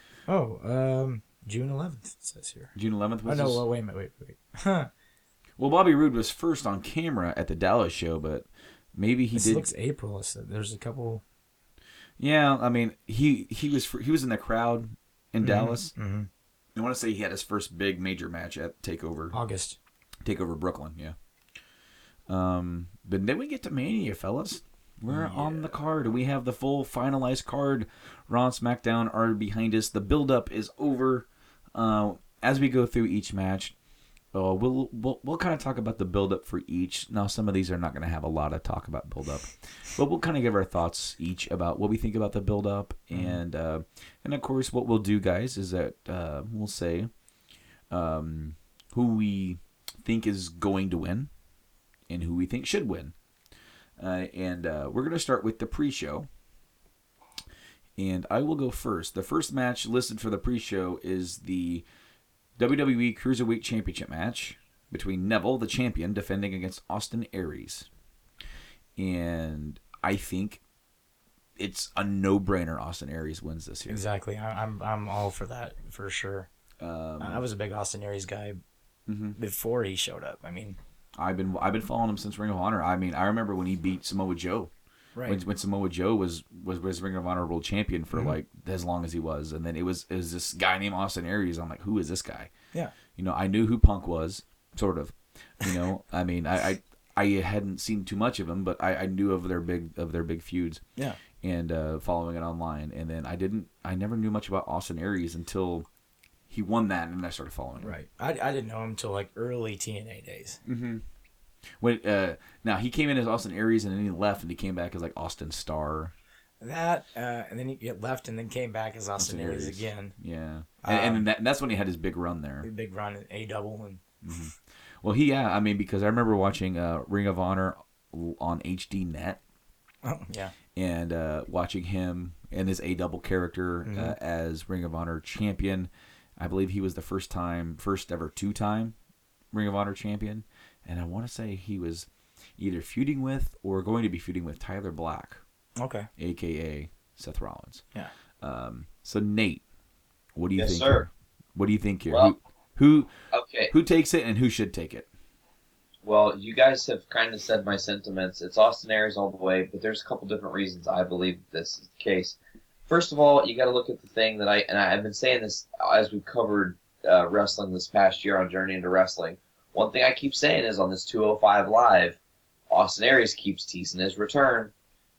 June 11th it says here. June 11th was. Oh no! Well, wait a minute. Wait. Huh. Well, Bobby Roode was first on camera at the Dallas show, but maybe he This did. looks April. There's a couple. Yeah, I mean, he was in the crowd in Dallas. Mm-hmm. I want to say he had his first big major match at Takeover Brooklyn. Yeah. But then we get to Mania, fellas. We're on the card. We have the full finalized card. Raw and SmackDown are behind us. The build-up is over. As we go through each match, we'll kind of talk about the build-up for each. Now, some of these are not going to have a lot of talk about build-up, but we'll kind of give our thoughts each about what we think about the build-up, and of course, what we'll do, guys, is that we'll say who we think is going to win and who we think should win. And we're going to start with the pre-show. And I will go first. The first match listed for the pre-show is the WWE Cruiserweight Championship match between Neville, the champion, defending against Austin Aries. And I think it's a no-brainer Austin Aries wins this year. Exactly. I'm all for that, for sure. I was a big Austin Aries guy before he showed up. I mean, I've been following him since Ring of Honor. I mean, I remember when he beat Samoa Joe. right? When Samoa Joe was Ring of Honor World Champion for like as long as he was, and then it was this guy named Austin Aries. I'm like, who is this guy? Yeah. I knew who Punk was, sort of. I mean, I hadn't seen too much of them, but I knew of their big feuds. Yeah. And following it online, and then I never knew much about Austin Aries until he won that, and I started following him. Right. I didn't know him until like early TNA days. Mm-hmm. When now he came in as Austin Aries, and then he left, and he came back as like Austin Starr. That and then he left, and then came back as Austin Aries again. Yeah, and that's when he had his big run there. Big run at A-Double and. Mm-hmm. Well, I mean, because I remember watching Ring of Honor on HD Net. Oh, yeah. And watching him and his A-Double character as Ring of Honor champion. I believe he was the first ever two-time Ring of Honor champion. And I want to say he was either feuding with or going to be feuding with Tyler Black. Okay. A.K.A. Seth Rollins. Yeah. So, Nate, what do you think? Sir. What do you think here? Well, who okay. takes it and who should take it? Well, you guys have kind of said my sentiments. It's Austin Aries all the way, but there's a couple different reasons I believe this is the case. First of all, you got to look at the thing that I've been saying this as we've covered wrestling this past year on Journey into Wrestling. One thing I keep saying is on this 205 Live, Austin Aries keeps teasing his return,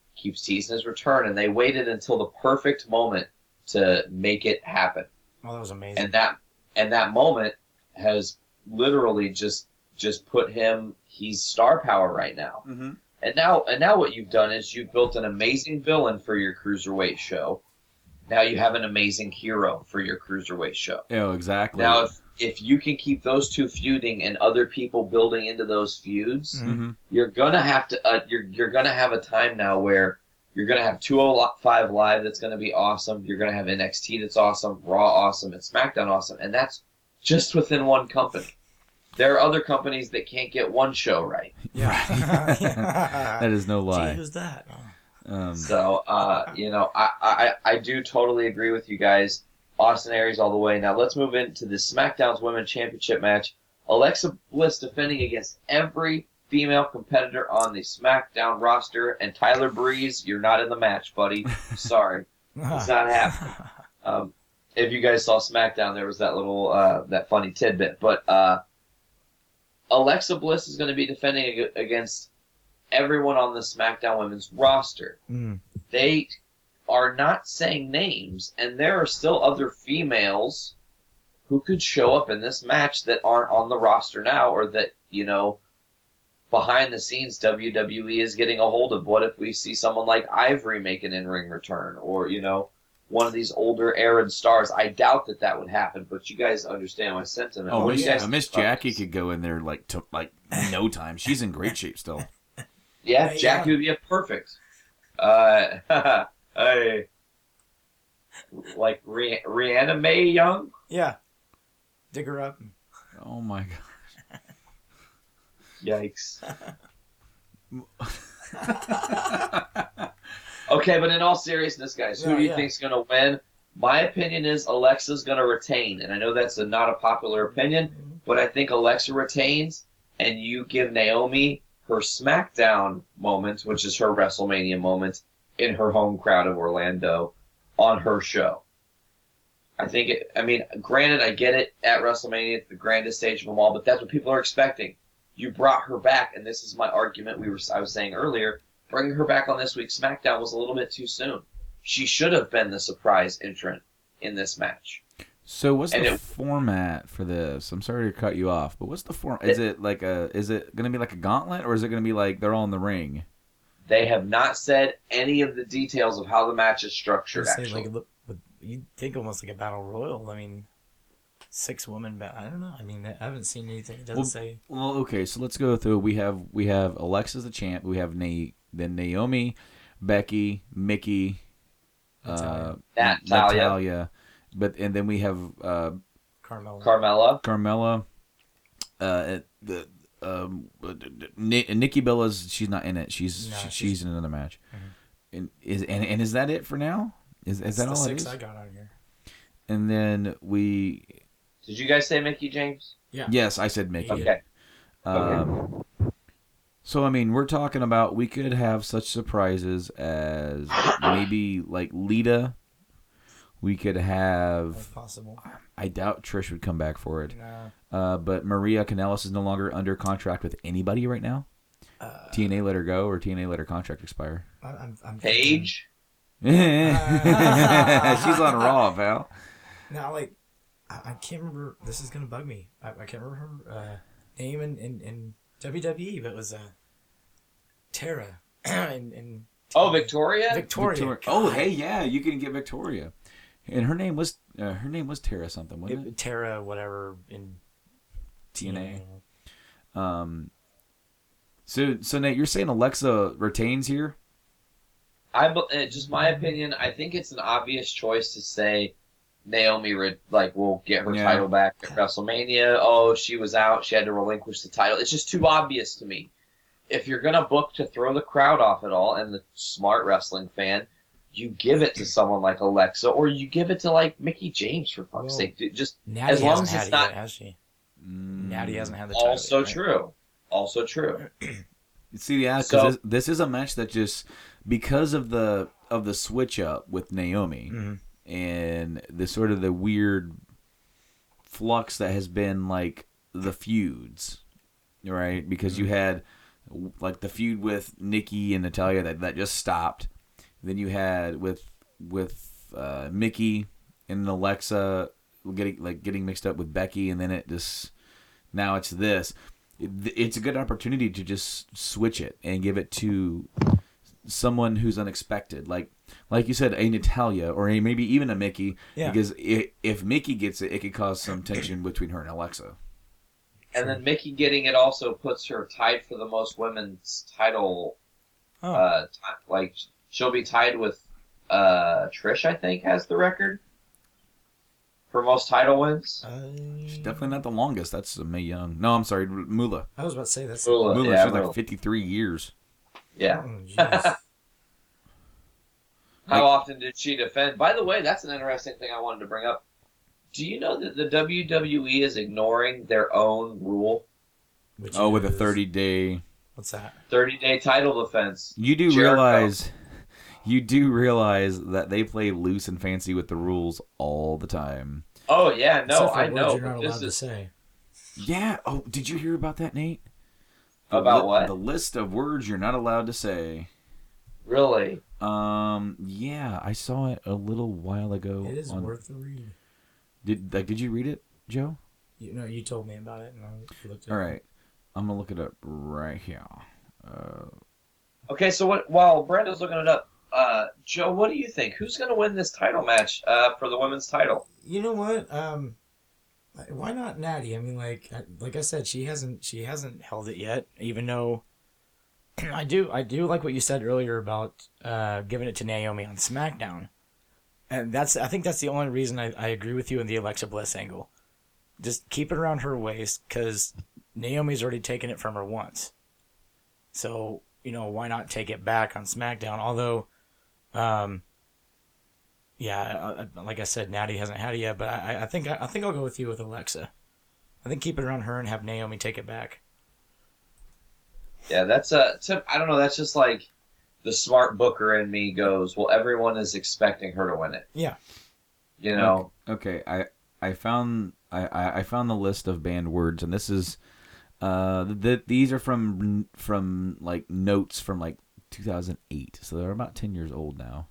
and they waited until the perfect moment to make it happen. Oh, that was amazing. And that moment has literally just put him, he's star power right now. Mm-hmm. And now what you've done is you've built an amazing villain for your cruiserweight show. Now you have an amazing hero for your cruiserweight show. Oh, exactly. Now if you can keep those two feuding and other people building into those feuds, you're gonna have to you're gonna have a time now where you're gonna have 205 Live that's gonna be awesome. You're gonna have NXT that's awesome, Raw awesome, and SmackDown awesome, and that's just within one company. There are other companies that can't get one show right. Yeah, that is no lie. Gee, who's that? So, I do totally agree with you guys. Austin Aries all the way. Now let's move into the SmackDown's Women's Championship match. Alexa Bliss defending against every female competitor on the SmackDown roster, and Tyler Breeze, you're not in the match, buddy. Sorry, it's not happening. If you guys saw SmackDown, there was that little that funny tidbit, but. Alexa Bliss is going to be defending against everyone on the SmackDown Women's roster. They are not saying names, and there are still other females who could show up in this match that aren't on the roster now, or that, behind the scenes WWE is getting a hold of. What if we see someone like Ivory make an in-ring return, or, one of these older arid stars? I doubt that would happen, but you guys understand my sentiment. Oh, Miss Jackie could go in there like no time. She's in great shape still. Yeah, Jackie would be perfect. Like Rihanna Mae Young. Yeah, dig her up. Oh my god! Yikes. Okay, but in all seriousness, guys, who do you think's going to win? My opinion is Alexa's going to retain, and I know that's not a popular opinion, but I think Alexa retains, and you give Naomi her SmackDown moment, which is her WrestleMania moment, in her home crowd of Orlando on her show. Granted, I get it, at WrestleMania, it's the grandest stage of them all, but that's what people are expecting. You brought her back, and this is my argument I was saying earlier. Bringing her back on this week's SmackDown was a little bit too soon. She should have been the surprise entrant in this match. So what's the format for this? I'm sorry to cut you off, but what's the format? Is it going to be like a gauntlet, or is it going to be like they're all in the ring? They have not said any of the details of how the match is structured, actually. You'd think almost like a battle royal. 6 women, but I don't know. I haven't seen anything. It doesn't say. Well, okay, so let's go through. We have Alexa's the champ. We have then Naomi, Becky, Mickey, Natalya, and then we have Carmella. Nikki Bella's, she's not in it. She's in another match. Mm-hmm. And is that it for now? Is that all it is? 6 I got out here. And then we. Did you guys say Mickie James? Yeah. Yes, I said Mickie. Okay. So, we're talking about we could have such surprises as maybe like Lita. We could have. That's possible. I doubt Trish would come back for it. No. But Maria Kanellis is no longer under contract with anybody right now. TNA let her go or TNA let her contract expire? I'm Paige. She's on Raw, pal. Now, like, I can't remember. This is gonna bug me. I can't remember her name in WWE, but it was Tara. Oh, Victoria. Victoria. Oh, hey, yeah, you can get Victoria, and her name was Tara something, wasn't it? Tara, whatever in TNA. So Nate, you're saying Alexa retains here? Just my opinion. I think it's an obvious choice to say Naomi will get her title back at WrestleMania. Oh, she was out. She had to relinquish the title. It's just too obvious to me. If you're gonna book to throw the crowd off at all, and the smart wrestling fan, you give it to someone like Alexa, or you give it to like Mickey James for fuck's sake. Just Natty as long as it's not. Yet, has she? Natty hasn't had the title. Also yet, right? true. Also true. See, yeah, because this is a match that just because of the switch up with Naomi and the sort of the weird flux that has been like the feuds, right? Because you had like the feud with Nikki and Natalya that just stopped. Then you had with Mickey and Alexa getting mixed up with Becky, and then now it's this. It's a good opportunity to just switch it and give it to someone who's unexpected, like you said, a Natalya or maybe even a Mickey. Yeah. Because if Mickey gets it could cause some tension between her and Alexa. And then Mickey getting it also puts her tied for the most women's title. She'll be tied with Trish, I think, has the record for most title wins. She's definitely not the longest. That's Mae Young. No, I'm sorry, Moolah. I was about to say that's Moolah. Yeah, she's like 53 years. Yeah. Oh, How often did she defend? By the way, that's an interesting thing I wanted to bring up. Do you know that the WWE is ignoring their own rule? with a 30-day. What's that? 30-day title defense. You do realize that they play loose and fancy with the rules all the time. Oh yeah, no, I know. You're not allowed to say. Yeah. Oh, did you hear about that, Nate? About what? The list of words you're not allowed to say. Really? Yeah, I saw it a little while ago. It is worth the read. Did you read it, Joe? You told me about it, and I looked at it. All right, I'm gonna look it up right here. Okay, so while Brenda's looking it up, Joe, what do you think? Who's gonna win this title match for the women's title? You know what? Why not Natty? I mean, like I said, she hasn't held it yet. Even though I do like what you said earlier about giving it to Naomi on SmackDown, and I think that's the only reason I agree with you in the Alexa Bliss angle. Just keep it around her waist because Naomi's already taken it from her once. So why not take it back on SmackDown? Although, like I said, Natty hasn't had it yet, but I think I'll go with you with Alexa. I think keep it around her and have Naomi take it back. Yeah, that's I don't know. That's just like the smart booker in me goes. Well, everyone is expecting her to win it. Yeah. Okay. I found the list of banned words, and this is these are from like notes from like 2008, so they're about 10 years old now.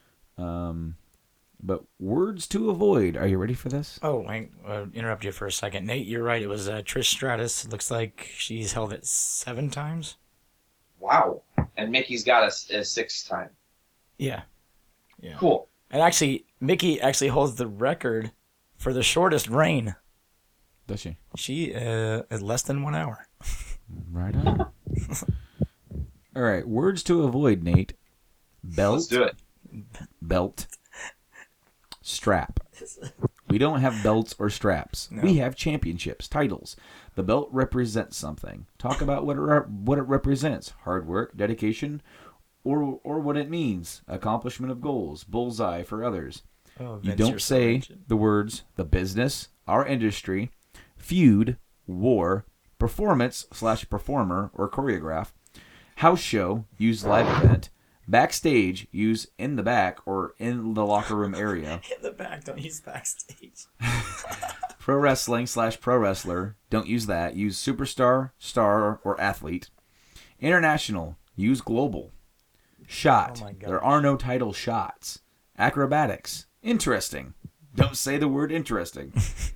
But words to avoid. Are you ready for this? Oh, wait, interrupt you for a second. Nate, you're right. It was Trish Stratus. Looks like she's held it 7 times. Wow. And Mickey's got a 6th time. Yeah. Cool. And actually, Mickey actually holds the record for the shortest reign. Does she? She is less than 1 hour. Right on. All right. Words to avoid, Nate. Belt. Let's do it. Belt. Strap. We don't have belts or straps. No. We have championships, titles. The belt represents something. Talk about what it represents. Hard work, dedication, or what it means. Accomplishment of goals. Bullseye for others. Oh, you don't say the words the business, our industry, feud, war, performance/performer or choreograph, house show, use live event, backstage, use in the back or in the locker room area. In the back, don't use backstage. Pro wrestling/pro wrestler, don't use that. Use superstar, star, or athlete. International, use global. Shot, Oh my gosh. there are no title shots. Acrobatics, interesting. Don't say the word interesting.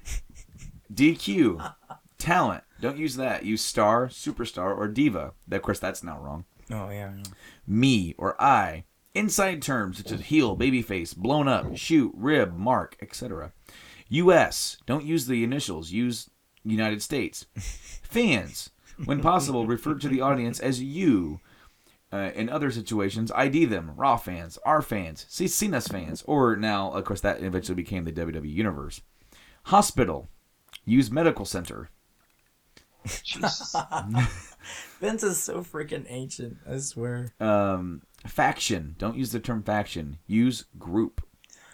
DQ, talent, don't use that. Use star, superstar, or diva. Of course, that's now wrong. Oh yeah. Me or I. Inside terms such as heel, babyface, blown up, shoot, rib, mark, etc. U.S. Don't use the initials. Use United States. Fans. When possible, refer to the audience as you. In other situations, ID them. Raw fans, our fans, Cena's fans, or now, of course, that eventually became the WWE Universe. Hospital. Use medical center. Jesus. Vince is so freaking ancient. I swear. Faction. Don't use the term faction. Use group.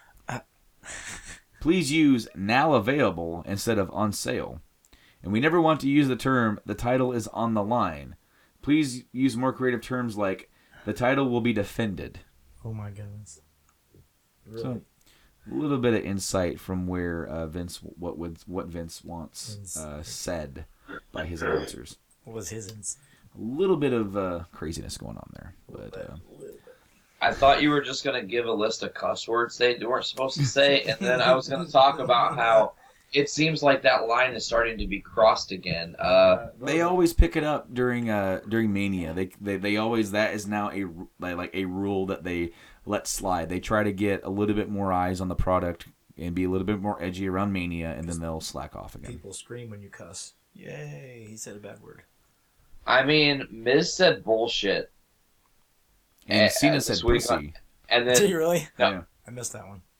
Please use now available instead of on sale. And we never want to use the term the title is on the line. Please use more creative terms like the title will be defended. Oh my goodness. Really? So, a little bit of insight from where Vince, what Vince wants said by his announcers. What was his insight? A little bit of craziness going on there, but I thought you were just going to give a list of cuss words they weren't supposed to say, and then I was going to talk about how it seems like that line is starting to be crossed again. they always pick it up during Mania. They always, that is now a rule that they let slide. They try to get a little bit more eyes on the product and be a little bit more edgy around Mania, and then they'll slack off again. People scream when you cuss. Yay! He said a bad word. I mean, Miz said bullshit. And Cena said this week pussy. And Did then you really? No. Yeah. I missed that one.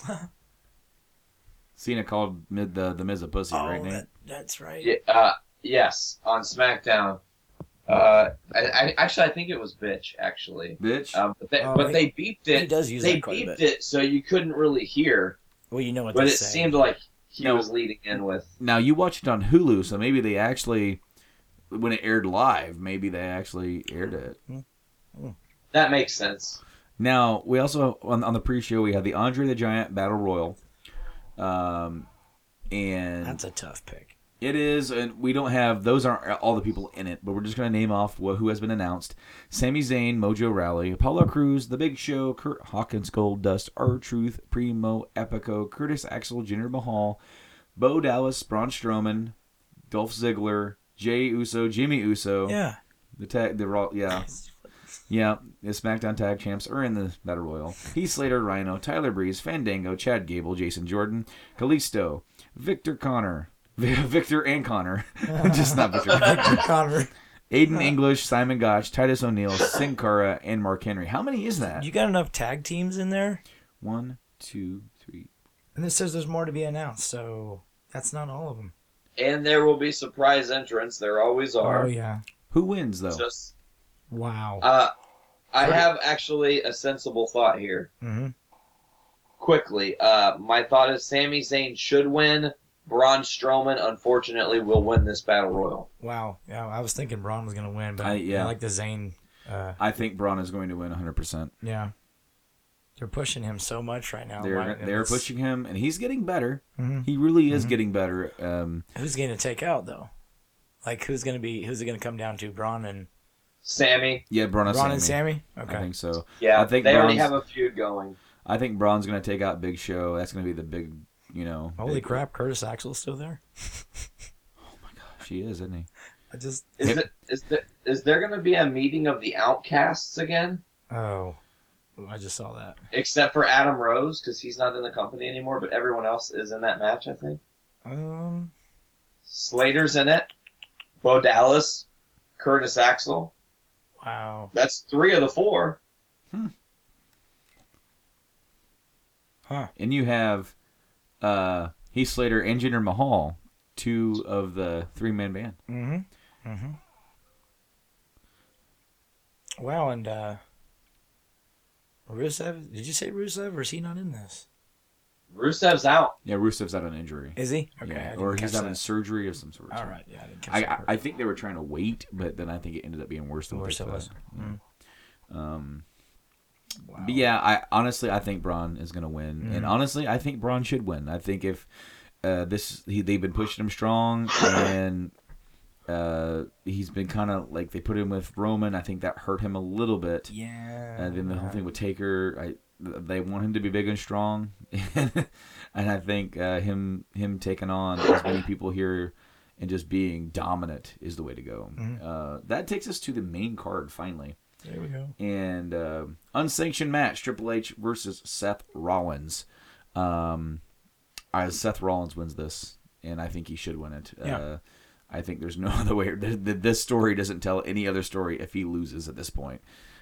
Cena called the Miz a pussy, right, Nate? That's right. yes, on SmackDown. I think it was bitch, actually. Bitch. But they beeped it. He does use They that quite a beeped bit. it so you couldn't really hear. Well, you know what But they it say. seemed like he No. was leading in with. Now, you watched it on Hulu, so maybe they actually, when it aired live, maybe they actually aired it. That makes sense. Now, we also, on the pre-show, we had the Andre the Giant Battle Royal. And That's a tough pick. it is, and we don't have, those aren't all the people in it, but we're just going to name off who has been announced. Sami Zayn, Mojo Rawley, Apollo Crews, The Big Show, Kurt Hawkins, Goldust, R-Truth, Primo, Epico, Curtis Axel, Jinder Mahal, Bo Dallas, Braun Strowman, Dolph Ziggler, Jey Uso, Jimmy Uso. Yeah. The Raw, yeah. Yeah, the SmackDown Tag Champs are in the Battle Royal. Heath Slater, Rhino, Tyler Breeze, Fandango, Chad Gable, Jason Jordan, Kalisto, Victor and Connor. Just not Victor. Connor. Aiden English, Simon Gotch, Titus O'Neil, Sin Cara, and Mark Henry. How many is that? You got enough tag teams in there? 1, 2, 3. And it says there's more to be announced, so that's not all of them. And there will be surprise entrants. There always are. Oh, yeah. Who wins, though? Just, Wow. I have actually a sensible thought here. Mm-hmm. Quickly, my thought is Sami Zayn should win. Braun Strowman, unfortunately, will win this Battle Royal. Wow. Yeah, I was thinking Braun was going to win, but I yeah. like the Zayn. I think Braun is going to win 100%. Yeah. They're pushing him so much right now. They're pushing him, and he's getting better. Mm-hmm. He really is getting better. Who's going to take out, though? Like, who's it going to come down to? Braun and Sammy. Yeah, Braun and Sammy? Okay. I think so. Yeah, I think they already Braun's- have a feud going. I think Braun's going to take out Big Show. That's going to be the big, Holy big- crap, Curtis Axel's still there? She is, isn't he? I just... Is there going to be a meeting of the Outcasts again? Oh. I just saw that. Except for Adam Rose, because he's not in the company anymore, but everyone else is in that match, I think. Slater's in it. Bo Dallas. Curtis Axel. Wow. That's 3 of the 4. Huh. And you have Heath Slater and Jinder Mahal, 2 of the 3-man band. Mm-hmm. Mm-hmm. Wow, and Rusev, did you say Rusev, or is he not in this? Rusev's out. Yeah, Rusev's out on injury. Is he? Okay. Yeah, I didn't or catch he's having that. surgery of some sort. All right, yeah, I didn't catch that. I think they were trying to wait, but then I think it ended up being worse than Worse what it they was. thought. Wow. But yeah, I think Braun is going to win, and honestly, I think Braun should win. I think if they've been pushing him strong, and He's been kind of like they put him with Roman. I think that hurt him a little bit. Yeah. And then the whole thing with Taker, they want him to be big and strong, and I think him taking on as many people here and just being dominant is the way to go. That takes us to the main card finally. There we go. And unsanctioned match: Triple H versus Seth Rollins. Seth Rollins wins this, and I think he should win it. Yeah. I think there's no other way. This story doesn't tell any other story if he loses at this point.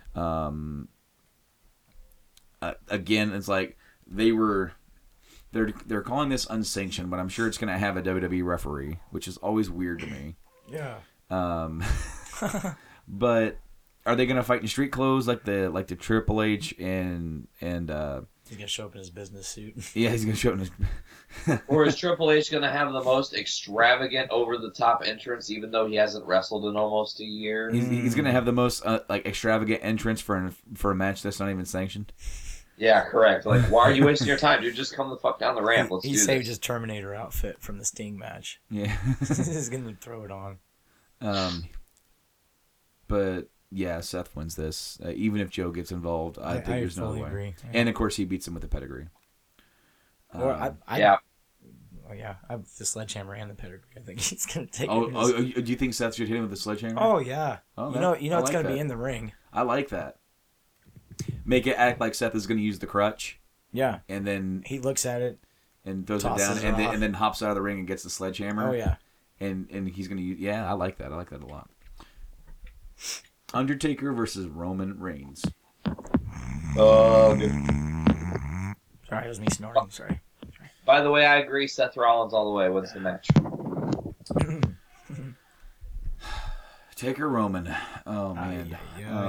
Again, it's like they're calling this unsanctioned, but I'm sure it's going to have a WWE referee, which is always weird to me. Yeah. But are they going to fight in street clothes like the Triple H and He's gonna show up in his business suit. Yeah, he's gonna show up in his. Or is Triple H gonna have the most extravagant, over-the-top entrance, even though he hasn't wrestled in almost a year? He's gonna have the most extravagant entrance for a match that's not even sanctioned. Yeah, correct. Like, why are you wasting your time, dude? Just come the fuck down the ramp. Let's do He this. saved his Terminator outfit from the Sting match. Yeah. He's gonna throw it on. But yeah, Seth wins this. Even if Joe gets involved, I think there's no way. Agree. Yeah. And of course, he beats him with the pedigree. Yeah. Oh yeah, I have the sledgehammer and the pedigree. I think he's gonna take. Do you think Seth should hit him with the sledgehammer? Oh yeah. Oh, you know, it's gonna be in the ring. I like that. Make it act like Seth is gonna use the crutch. Yeah. And then he looks at it and throws it down, and then hops out of the ring and gets the sledgehammer. Oh yeah. And he's gonna use. Yeah, I like that. I like that a lot. Undertaker versus Roman Reigns. Oh, sorry, it was me snorting. Sorry. By the way, I agree. Seth Rollins all the way wins the match. Taker Roman. Oh man.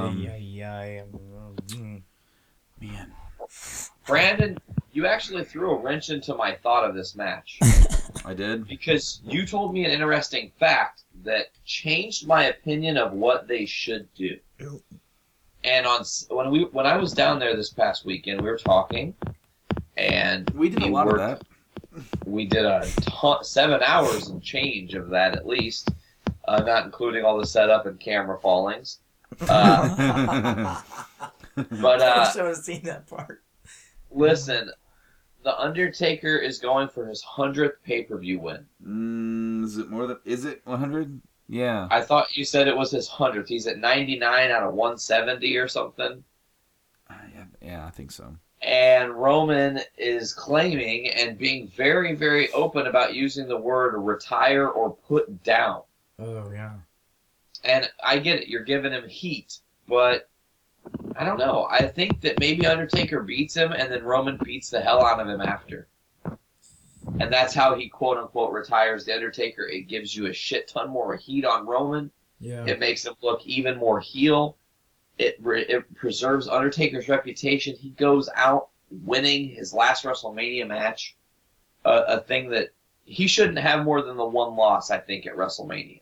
Man. Brandon, you actually threw a wrench into my thought of this match. I did? Because you told me an interesting fact that changed my opinion of what they should do. And when I was down there this past weekend, we were talking, and we did a lot of that. We did 7 hours and change of that at least, not including all the setup and camera fallings. But I wish I would have seen that part. Listen, The Undertaker is going for his 100th pay-per-view win. Is it more than? Is it 100? Yeah. I thought you said it was his 100th. He's at 99 out of 170 or something. Yeah, I think so. And Roman is claiming and being very, very open about using the word retire or put down. Oh, yeah. And I get it. You're giving him heat. But I don't know. I think that maybe Undertaker beats him and then Roman beats the hell out of him after. And that's how he quote-unquote retires the Undertaker. It gives you a shit ton more heat on Roman. Yeah. It makes him look even more heel. It preserves Undertaker's reputation. He goes out winning his last WrestleMania match. A thing that he shouldn't have more than the one loss, I think, at WrestleMania.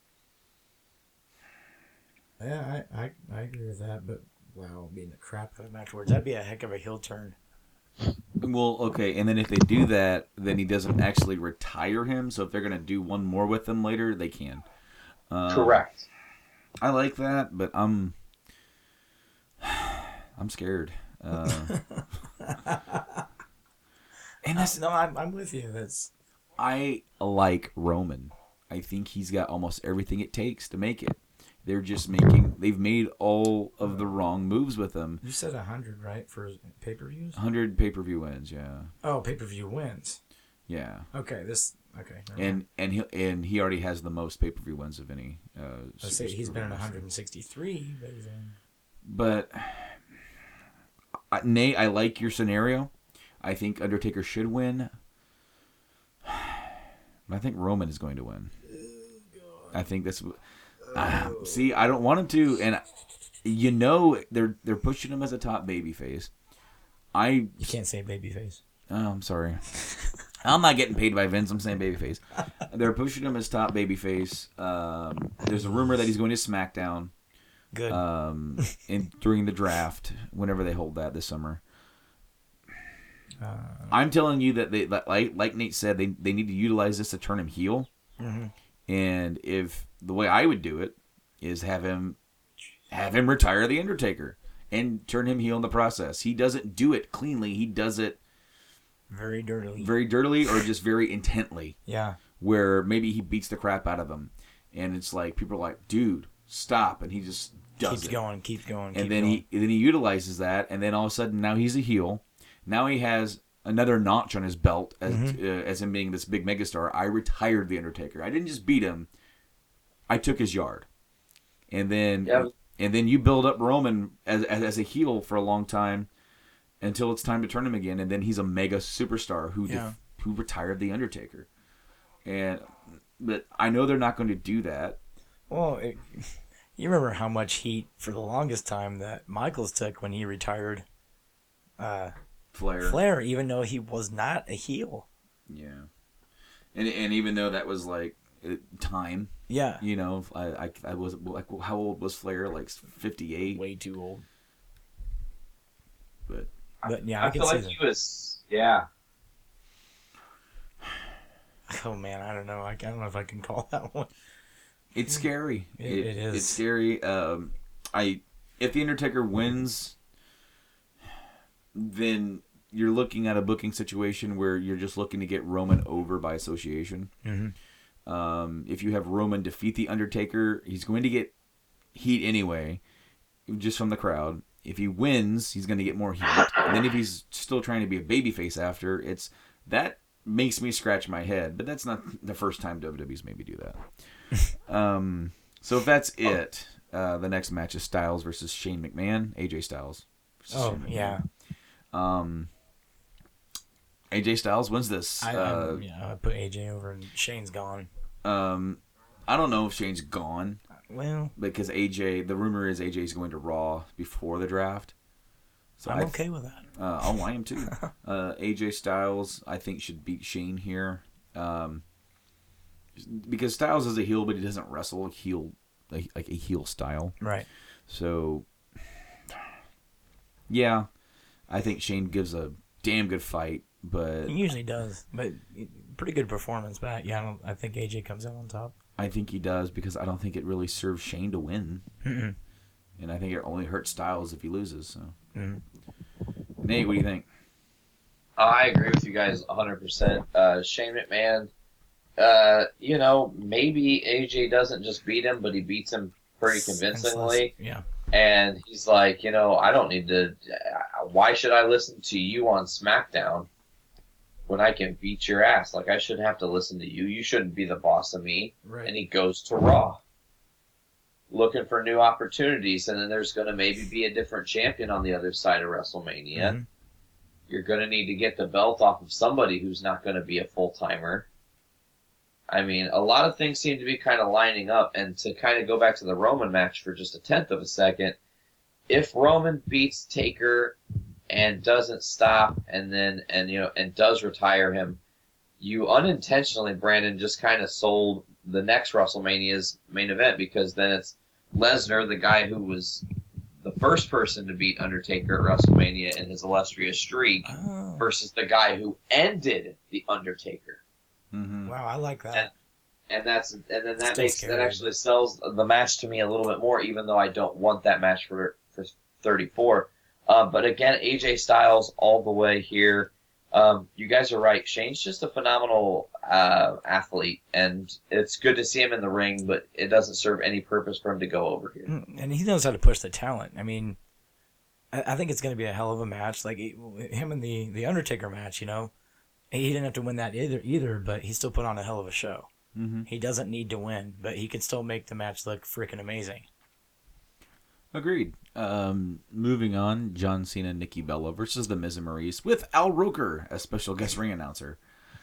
Yeah, I agree with that, but wow, being the crap out of him afterwards, that'd be a heck of a heel turn. Well, okay, and then if they do that, then he doesn't actually retire him, so if they're going to do one more with him later, they can. Correct. I like that, but I'm scared. And that's, no, I'm with you. I like Roman. I think he's got almost everything it takes to make it. They've made all of the wrong moves with him. You said 100, right, for pay-per-views? 100 pay-per-view wins, yeah. Oh, pay-per-view wins. Yeah. Okay, okay. And he already has the most pay-per-view wins of any. Let's say he's been in 163. But Nate, I like your scenario. I think Undertaker should win. But I think Roman is going to win. I think that's. See, I don't want him to, and they're pushing him as a top babyface. You can't say babyface. Oh, I'm sorry. I'm not getting paid by Vince. I'm saying babyface. They're pushing him as top babyface. There's a rumor that he's going to SmackDown. Good. During the draft, whenever they hold that this summer. I'm telling you that like Nate said, they need to utilize this to turn him heel. Mm-hmm. And if the way I would do it is have him retire the Undertaker and turn him heel in the process. He doesn't do it cleanly. He does it very dirtily, or just very intently. Yeah. Where maybe he beats the crap out of him, and it's like people are like, "Dude, stop!" and he just does keeps going, and then he utilizes that, and then all of a sudden now he's a heel. Now he has another notch on his belt as him being this big megastar. I retired the Undertaker. I didn't just beat him. I took his yard, and then you build up Roman as a heel for a long time until it's time to turn him again, and then he's a mega superstar who retired the Undertaker. But I know they're not going to do that. Well, you remember how much heat for the longest time that Michaels took when he retired Flair, even though he was not a heel. Yeah, and even though that was like time. Yeah. You know, I was like, how old was Flair? Like 58. Way too old. But yeah, I feel like he was. Yeah. Oh man, I don't know. I don't know if I can call that one. It's scary. It is. It's scary. If the Undertaker wins, then you're looking at a booking situation where you're just looking to get Roman over by association. Mm-hmm. If you have Roman defeat the Undertaker, he's going to get heat anyway, just from the crowd. If he wins, he's going to get more heat. And then if he's still trying to be a babyface after, that makes me scratch my head. But that's not the first time WWE's made me do that. So if that's it, the next match is Styles versus Shane McMahon. AJ Styles. Yeah. AJ Styles wins this. I put AJ over and Shane's gone. I don't know if Shane's gone. Well, because AJ, the rumor is AJ's going to Raw before the draft. So I'm okay with that. I am too. AJ Styles, I think, should beat Shane here. Because Styles is a heel, but he doesn't wrestle like a heel style. Right. So, yeah, I think Shane gives a damn good fight, but he usually does. But pretty good performance. But yeah, I think AJ comes out on top. I think he does because I don't think it really serves Shane to win. Mm-mm. And I think it only hurts Styles if he loses. So, Nate, what do you think? I agree with you guys 100%. Shane McMahon, maybe AJ doesn't just beat him, but he beats him pretty convincingly. Yeah. And he's like, I don't need to. Why should I listen to you on SmackDown when I can beat your ass? Like, I shouldn't have to listen to you. You shouldn't be the boss of me. Right. And he goes to Raw, looking for new opportunities. And then there's going to maybe be a different champion on the other side of WrestleMania. Mm-hmm. You're going to need to get the belt off of somebody who's not going to be a full-timer. I mean, a lot of things seem to be kind of lining up. And to kind of go back to the Roman match for just a tenth of a second, if Roman beats Taker and doesn't stop and does retire him, you unintentionally, Brandon, just kind of sold the next WrestleMania's main event, because then it's Lesnar, the guy who was the first person to beat Undertaker at WrestleMania in his illustrious streak, versus the guy who ended the Undertaker. Mm-hmm. Wow, I like that. And that actually sells the match to me a little bit more, even though I don't want that match for 34. But again, AJ Styles all the way here. You guys are right. Shane's just a phenomenal athlete, and it's good to see him in the ring, but it doesn't serve any purpose for him to go over here. And he knows how to push the talent. I mean, I think it's going to be a hell of a match. Like him and the Undertaker match, he didn't have to win that either, but he still put on a hell of a show. Mm-hmm. He doesn't need to win, but he can still make the match look freaking amazing. Agreed. Moving on, John Cena and Nikki Bella versus The Miz and Maurice with Al Roker as special guest ring announcer.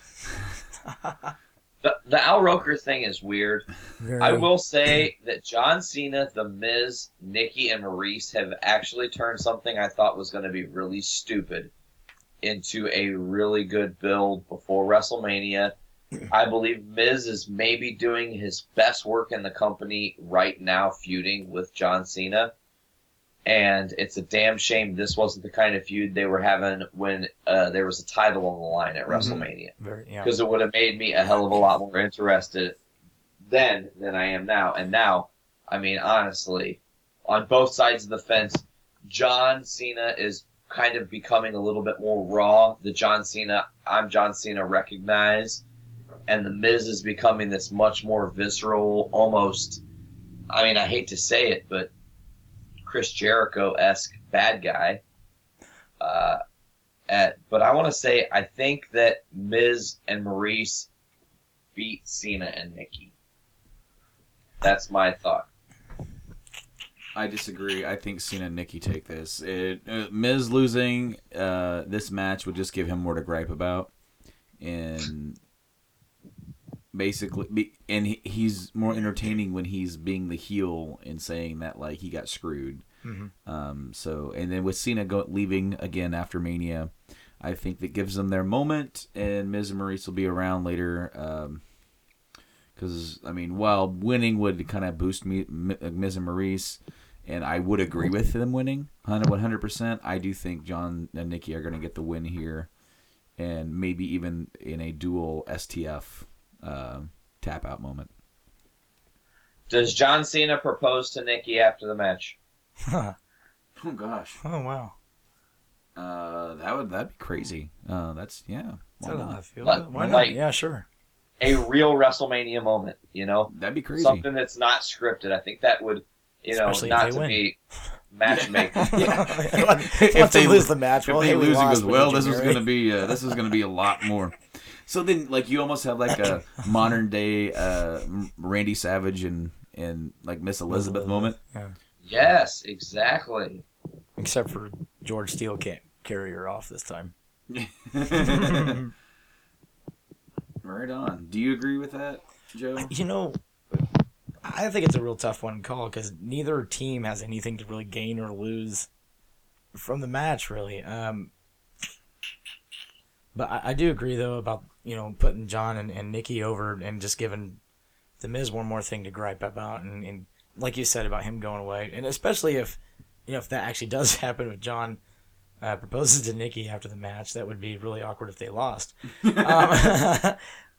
The Al Roker thing is weird. Very. I will say that John Cena, The Miz, Nikki, and Maurice have actually turned something I thought was going to be really stupid into a really good build before WrestleMania. I believe Miz is maybe doing his best work in the company right now, feuding with John Cena. And it's a damn shame this wasn't the kind of feud they were having when there was a title on the line at WrestleMania. Very, yeah. Because it would have made me a hell of a lot more interested then than I am now. And now, I mean, honestly, on both sides of the fence, John Cena is kind of becoming a little bit more raw. The John Cena, I'm John Cena recognize. And The Miz is becoming this much more visceral, almost, I mean, I hate to say it, but Chris Jericho-esque bad guy. But I want to say, I think that Miz and Maurice beat Cena and Nikki. That's my thought. I disagree. I think Cena and Nikki take this. Miz losing this match would just give him more to gripe about. And basically, he's more entertaining when he's being the heel and saying that like he got screwed. Mm-hmm. So, and then with Cena leaving again after Mania, I think that gives them their moment, and Miz and Maurice will be around later. Because I mean, while winning would kind of boost Miz and Maurice, and I would agree with them winning 100%. I do think John and Nikki are going to get the win here, and maybe even in a dual STF tap out moment. Does John Cena propose to Nikki after the match? Oh gosh. Oh wow. That'd be crazy. That's yeah. Why not? Why not? Yeah, sure. A real WrestleMania moment, you know? That'd be crazy. Something that's not scripted. I think that would, especially not to be matchmaking. If they lose the match, if they lose, it goes, well, this is gonna be a lot more. So then, like, you almost have like a modern day Randy Savage and like Miss Elizabeth moment. Yeah. Yes, exactly. Except for George Steele can't carry her off this time. Right on. Do you agree with that, Joe? I think it's a real tough one to call because neither team has anything to really gain or lose from the match, really. But I do agree, though, about putting John and Nikki over and just giving The Miz one more thing to gripe about, and like you said about him going away, and especially if that actually does happen with John proposes to Nikki after the match, that would be really awkward if they lost. I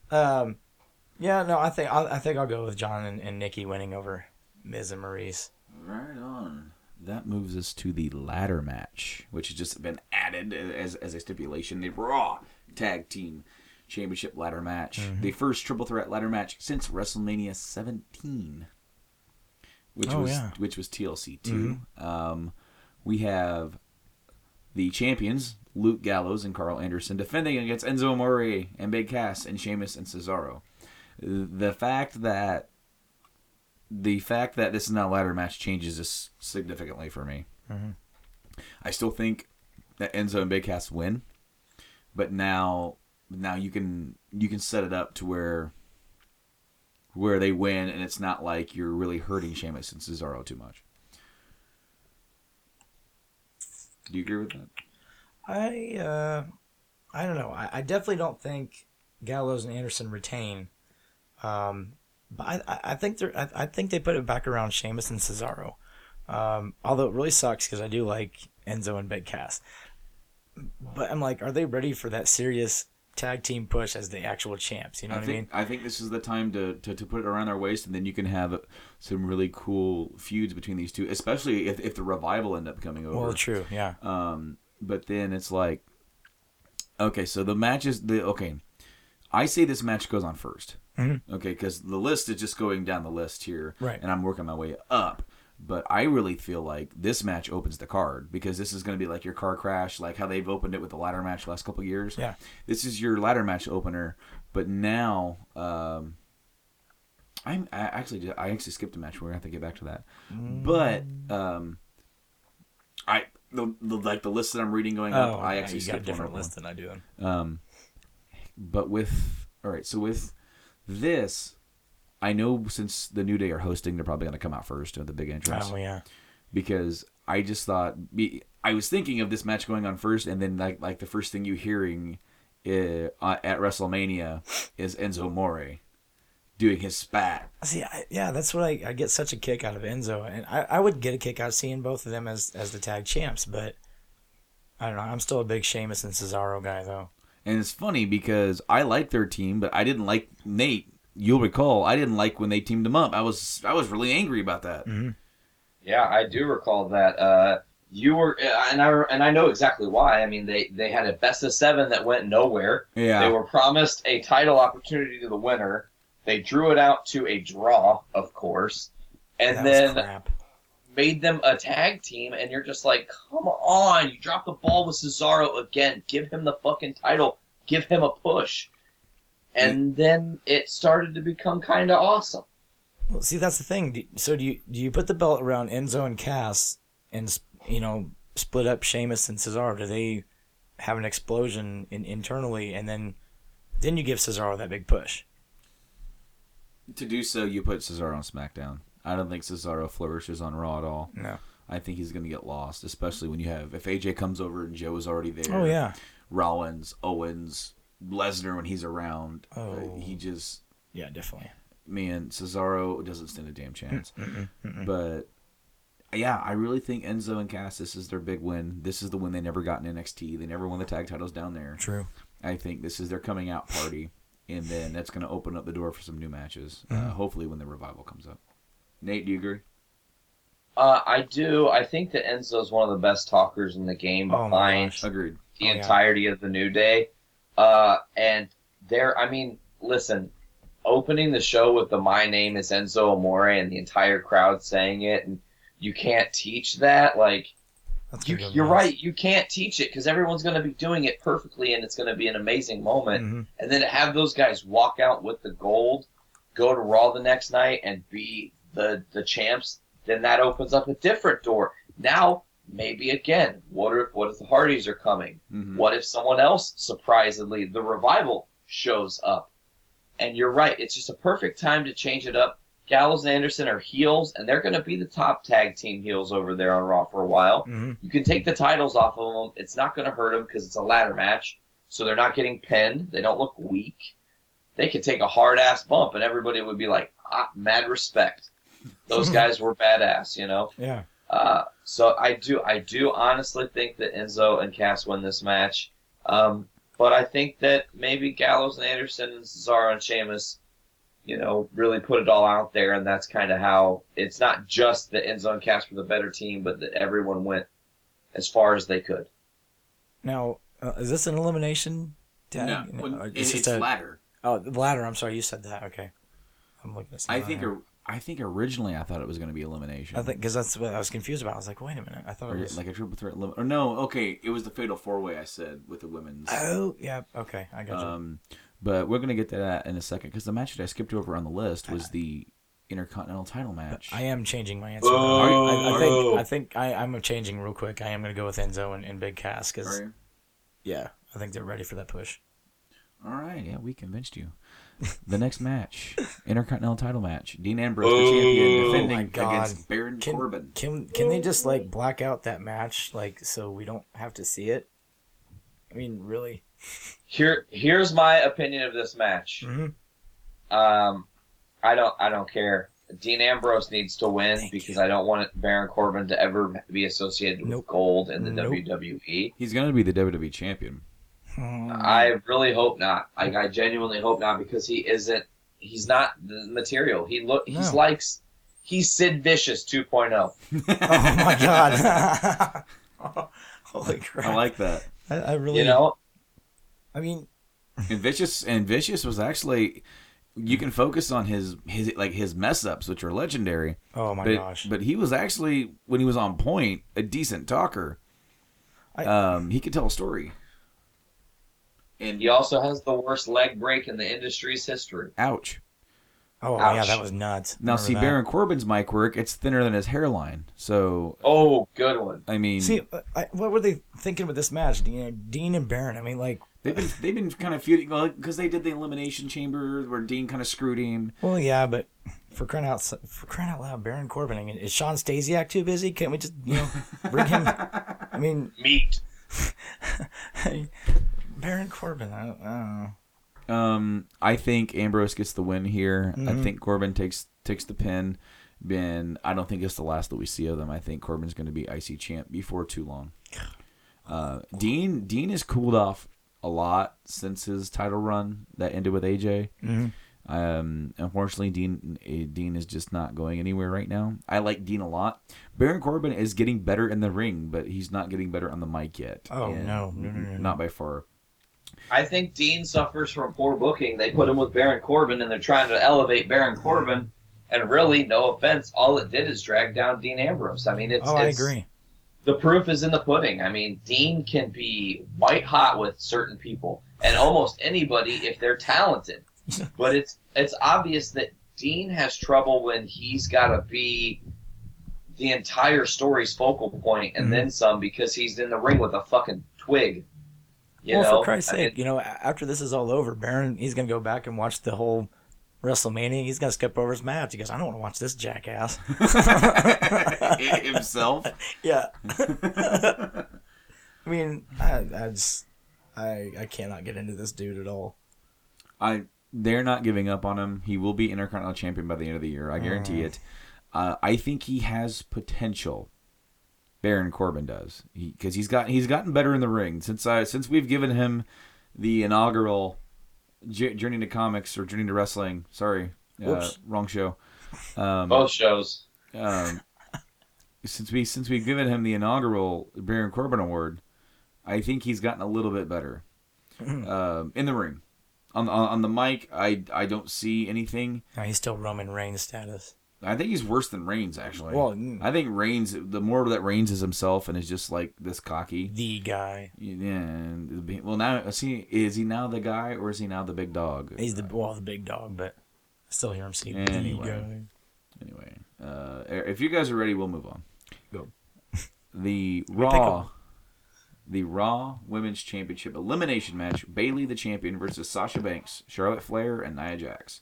think I'll go with John and Nikki winning over Miz and Maurice. Right on. That moves us to the ladder match, which has just been added as a stipulation. The Raw Tag Team Championship ladder match. Mm-hmm. The first triple threat ladder match since WrestleMania 17, which was TLC 2. Mm-hmm. We have the champions, Luke Gallows and Carl Anderson, defending against Enzo Amore and Big Cass and Sheamus and Cesaro. The fact that this is not a ladder match changes this significantly for me. Mm-hmm. I still think that Enzo and Big Cass win, but now you can set it up to where they win, and it's not like you're really hurting Sheamus and Cesaro too much. Do you agree with that? I don't know. I definitely don't think Gallows and Anderson retain. But I think they put it back around Sheamus and Cesaro. Although it really sucks because I do like Enzo and Big Cass. But I'm like, are they ready for that serious tag team push as the actual champs? You know what I mean? I think this is the time to put it around their waist, and then you can have some really cool feuds between these two, especially if the Revival end up coming over. Well, true, yeah. But then it's like, okay, so the match is I say this match goes on first. Mm-hmm. Okay, because the list is just going down the list here, right? And I'm working my way up. But I really feel like this match opens the card because this is going to be like your car crash, like how they've opened it with the ladder match the last couple of years. Yeah, this is your ladder match opener. But now, I actually skipped a match. We're gonna have to get back to that. But the list that I'm reading going up, I actually skipped a different list than I do. But with this, I know since the New Day are hosting, they're probably going to come out first with the big entrance. Oh, yeah. Because I just thought, I was thinking of this match going on first, and then like the first thing you hearing at WrestleMania is Enzo Amore doing his spat. See, that's what I get such a kick out of Enzo, and I would get a kick out of seeing both of them as the tag champs, but I don't know. I'm still a big Sheamus and Cesaro guy, though. And it's funny because I like their team, but I didn't like Nate you'll recall I didn't like when they teamed them up. I was really angry about that. Mm-hmm. Yeah, I do recall that. You were, and I know exactly why. I mean, they had a best of 7 that went nowhere. Yeah. They were promised a title opportunity to the winner. They drew it out to a draw, of course, and That then was crap. made them a tag team. And you're just like, come on! You dropped the ball with Cesaro again. Give him the fucking title. Give him a push. And then it started to become kind of awesome. Well, see, that's the thing. So do you put the belt around Enzo and Cass and, you know, split up Sheamus and Cesaro? Do they have an explosion internally, and then you give Cesaro that big push? To do so, you put Cesaro on SmackDown. I don't think Cesaro flourishes on Raw at all. No. I think he's going to get lost, especially when if AJ comes over and Joe is already there. Oh, yeah. Rollins, Owens, Lesnar when he's around. Oh. He just... Yeah, definitely. Man, Cesaro doesn't stand a damn chance. But, yeah, I really think Enzo and Cass, this is their big win. This is the win they never got in NXT. They never won the tag titles down there. True. I think this is their coming out party. And then that's going to open up the door for some new matches. Hopefully when the Revival comes up. Nate, do you agree? I do. I think that Enzo's one of the best talkers in the game Oh, my behind gosh. Agreed. the Oh, yeah. entirety of the New Day. And listen, opening the show with the "My name is Enzo Amore" and the entire crowd saying it, and you can't teach that. Like, That's you're ridiculous. right, you can't teach it because everyone's going to be doing it perfectly, and it's going to be an amazing moment. Mhm. And then to have those guys walk out with the gold, go to Raw the next night, and be the champs, then that opens up a different door. Now, maybe again, what if the Hardys are coming? Mhm. What if someone else, surprisingly, the Revival, shows up? And you're right, it's just a perfect time to change it up. Gallows and Anderson are heels, and they're going to be the top tag team heels over there on Raw for a while. Mhm. You can take the titles off of them. It's not going to hurt them because it's a ladder match, so they're not getting pinned. They don't look weak. They could take a hard-ass bump, and everybody would be like, mad respect. Those guys were badass, you know? Yeah. So I do honestly think that Enzo and Cass win this match. But I think that maybe Gallows and Anderson and Cesaro and Sheamus, you know, really put it all out there, and that's kind of how it's not just that Enzo and Cass were the better team, but that everyone went as far as they could. Now, is this an elimination tag? No, Or it's ladder. Oh, the ladder. I'm sorry, you said that. Okay. I'm looking at I something think here. I think originally I thought it was going to be elimination. I think because that's what I was confused about. I was like, wait a minute. I thought Or it was like a triple threat or no, okay, it was the fatal 4-way I said with the women's. Oh, yeah. Okay, I got you. But we're going to get to that in a second because the match that I skipped over on the list was the Intercontinental title match. I am changing my answer. Oh. I think I'm changing real quick. I am going to go with Enzo and Big Cass Are because you? yeah, I think they're ready for that push. All right, yeah, we convinced you. The next match, Intercontinental title match. Dean Ambrose, the champion, my defending God. against Baron Corbin. Can they just like black out that match like so we don't have to see it? I mean, really? Here's my opinion of this match. Mm-hmm. I don't care. Dean Ambrose needs to win Thank because you. I don't want Baron Corbin to ever be associated Nope. with gold in the Nope. WWE. He's going to be the WWE champion. I really hope not. I genuinely hope not because he's not the material. No. He's Sid Vicious 2.0. Oh my God! Holy crap! I like that. I really. You know, I mean, And Vicious was actually, you can focus on his mess ups, which are legendary. oh my but, gosh! But he was actually, when he was on point, a decent talker. He could tell a story. And he also has the worst leg break in the industry's history. ouch. Oh Ouch. yeah, that was nuts. Now Remember see, that. Baron Corbin's mic work, it's thinner than his hairline. So Oh, good one. I mean, See, what were they thinking with this match? You know, Dean and Baron. I mean, like, they've been kind of feuding because they did the Elimination Chamber where Dean kind of screwed him. well, yeah, but for crying out loud, Baron Corbin. I mean, is Sean Stasiak too busy? Can't we just bring him? I mean, Meat. Baron Corbin. I don't know. I think Ambrose gets the win here. Mm-hmm. I think Corbin takes the pin. I don't think it's the last that we see of them. I think Corbin's going to be IC champ before too long. Dean has cooled off a lot since his title run that ended with AJ. Mm-hmm. Unfortunately, Dean is just not going anywhere right now. I like Dean a lot. Baron Corbin is getting better in the ring, but he's not getting better on the mic yet. Oh, no. Not by far. I think Dean suffers from poor booking. They put him with Baron Corbin, and they're trying to elevate Baron Corbin. And really, no offense, all it did is drag down Dean Ambrose. I mean, I agree. The proof is in the pudding. I mean, Dean can be white hot with certain people, and almost anybody if they're talented. But it's obvious that Dean has trouble when he's got to be the entire story's focal point and then some, because he's in the ring with a fucking twig. For Christ's sake, after this is all over, Baron, he's going to go back and watch the whole WrestleMania. He's going to skip over his match. He goes, I don't want to watch this jackass. Himself? Yeah. I mean, I cannot get into this dude at all. They're not giving up on him. He will be Intercontinental Champion by the end of the year. I guarantee it. I think he has potential. Baron Corbin does, because he's gotten better in the ring since we've given him the inaugural Journey to Comics or Journey to Wrestling. Sorry, wrong show. Both shows. Since we've given him the inaugural Baron Corbin award, I think he's gotten a little bit better in the ring. On the mic, I don't see anything. No, he's still Roman Reigns status. I think he's worse than Reigns, actually. Well, I think Reigns, the more that Reigns is himself and is just like this cocky. The guy. Yeah. Well, now, is he now the guy, or is he now the big dog? He's the big dog, but I still hear him say the guy. Anyway, if you guys are ready, we'll move on. Go. The Raw Women's Championship elimination match: Bayley the champion versus Sasha Banks, Charlotte Flair, and Nia Jax.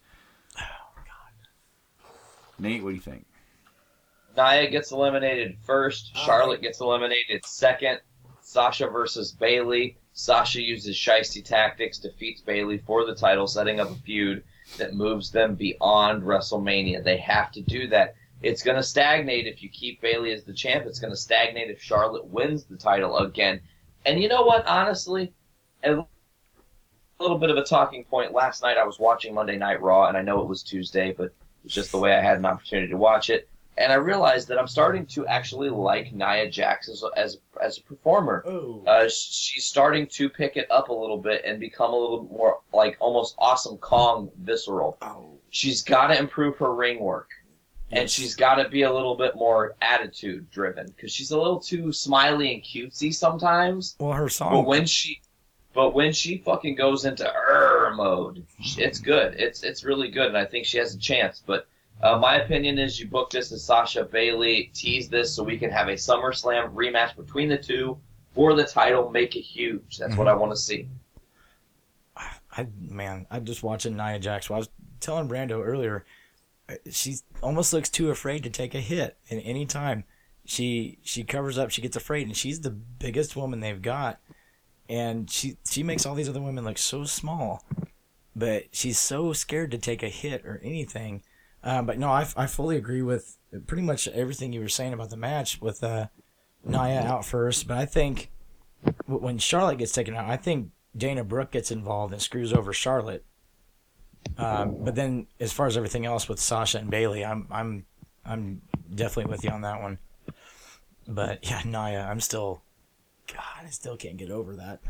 Nate, what do you think? Nia gets eliminated first. Charlotte gets eliminated second. Sasha versus Bayley. Sasha uses shiesty tactics, defeats Bayley for the title, setting up a feud that moves them beyond WrestleMania. They have to do that. It's going to stagnate if you keep Bayley as the champ. It's going to stagnate if Charlotte wins the title again. And you know what? Honestly, a little bit of a talking point. Last night I was watching Monday Night Raw, and I know it was Tuesday, but it's just the way I had an opportunity to watch it. And I realized that I'm starting to actually like Nia Jax as a performer. She's starting to pick it up a little bit and become a little more like almost Awesome Kong visceral. She's got to improve her ring work. And she's got to be a little bit more attitude driven, because she's a little too smiley and cutesy sometimes. Well, her song. But when she fucking goes into mode, it's good. It's really good, and I think she has a chance. But my opinion is you book this as Sasha Bayley, tease this so we can have a SummerSlam rematch between the two for the title, make it huge. That's what I want to see. I'm just watching Nia Jax. Well, I was telling Brando earlier, she almost looks too afraid to take a hit. And any time she covers up, she gets afraid, and she's the biggest woman they've got. And she makes all these other women look so small, but she's so scared to take a hit or anything. But no, I fully agree with pretty much everything you were saying about the match with Nia out first. But I think when Charlotte gets taken out, I think Dana Brooke gets involved and screws over Charlotte. But then as far as everything else with Sasha and Bayley, I'm definitely with you on that one. But yeah, Nia, I still can't get over that.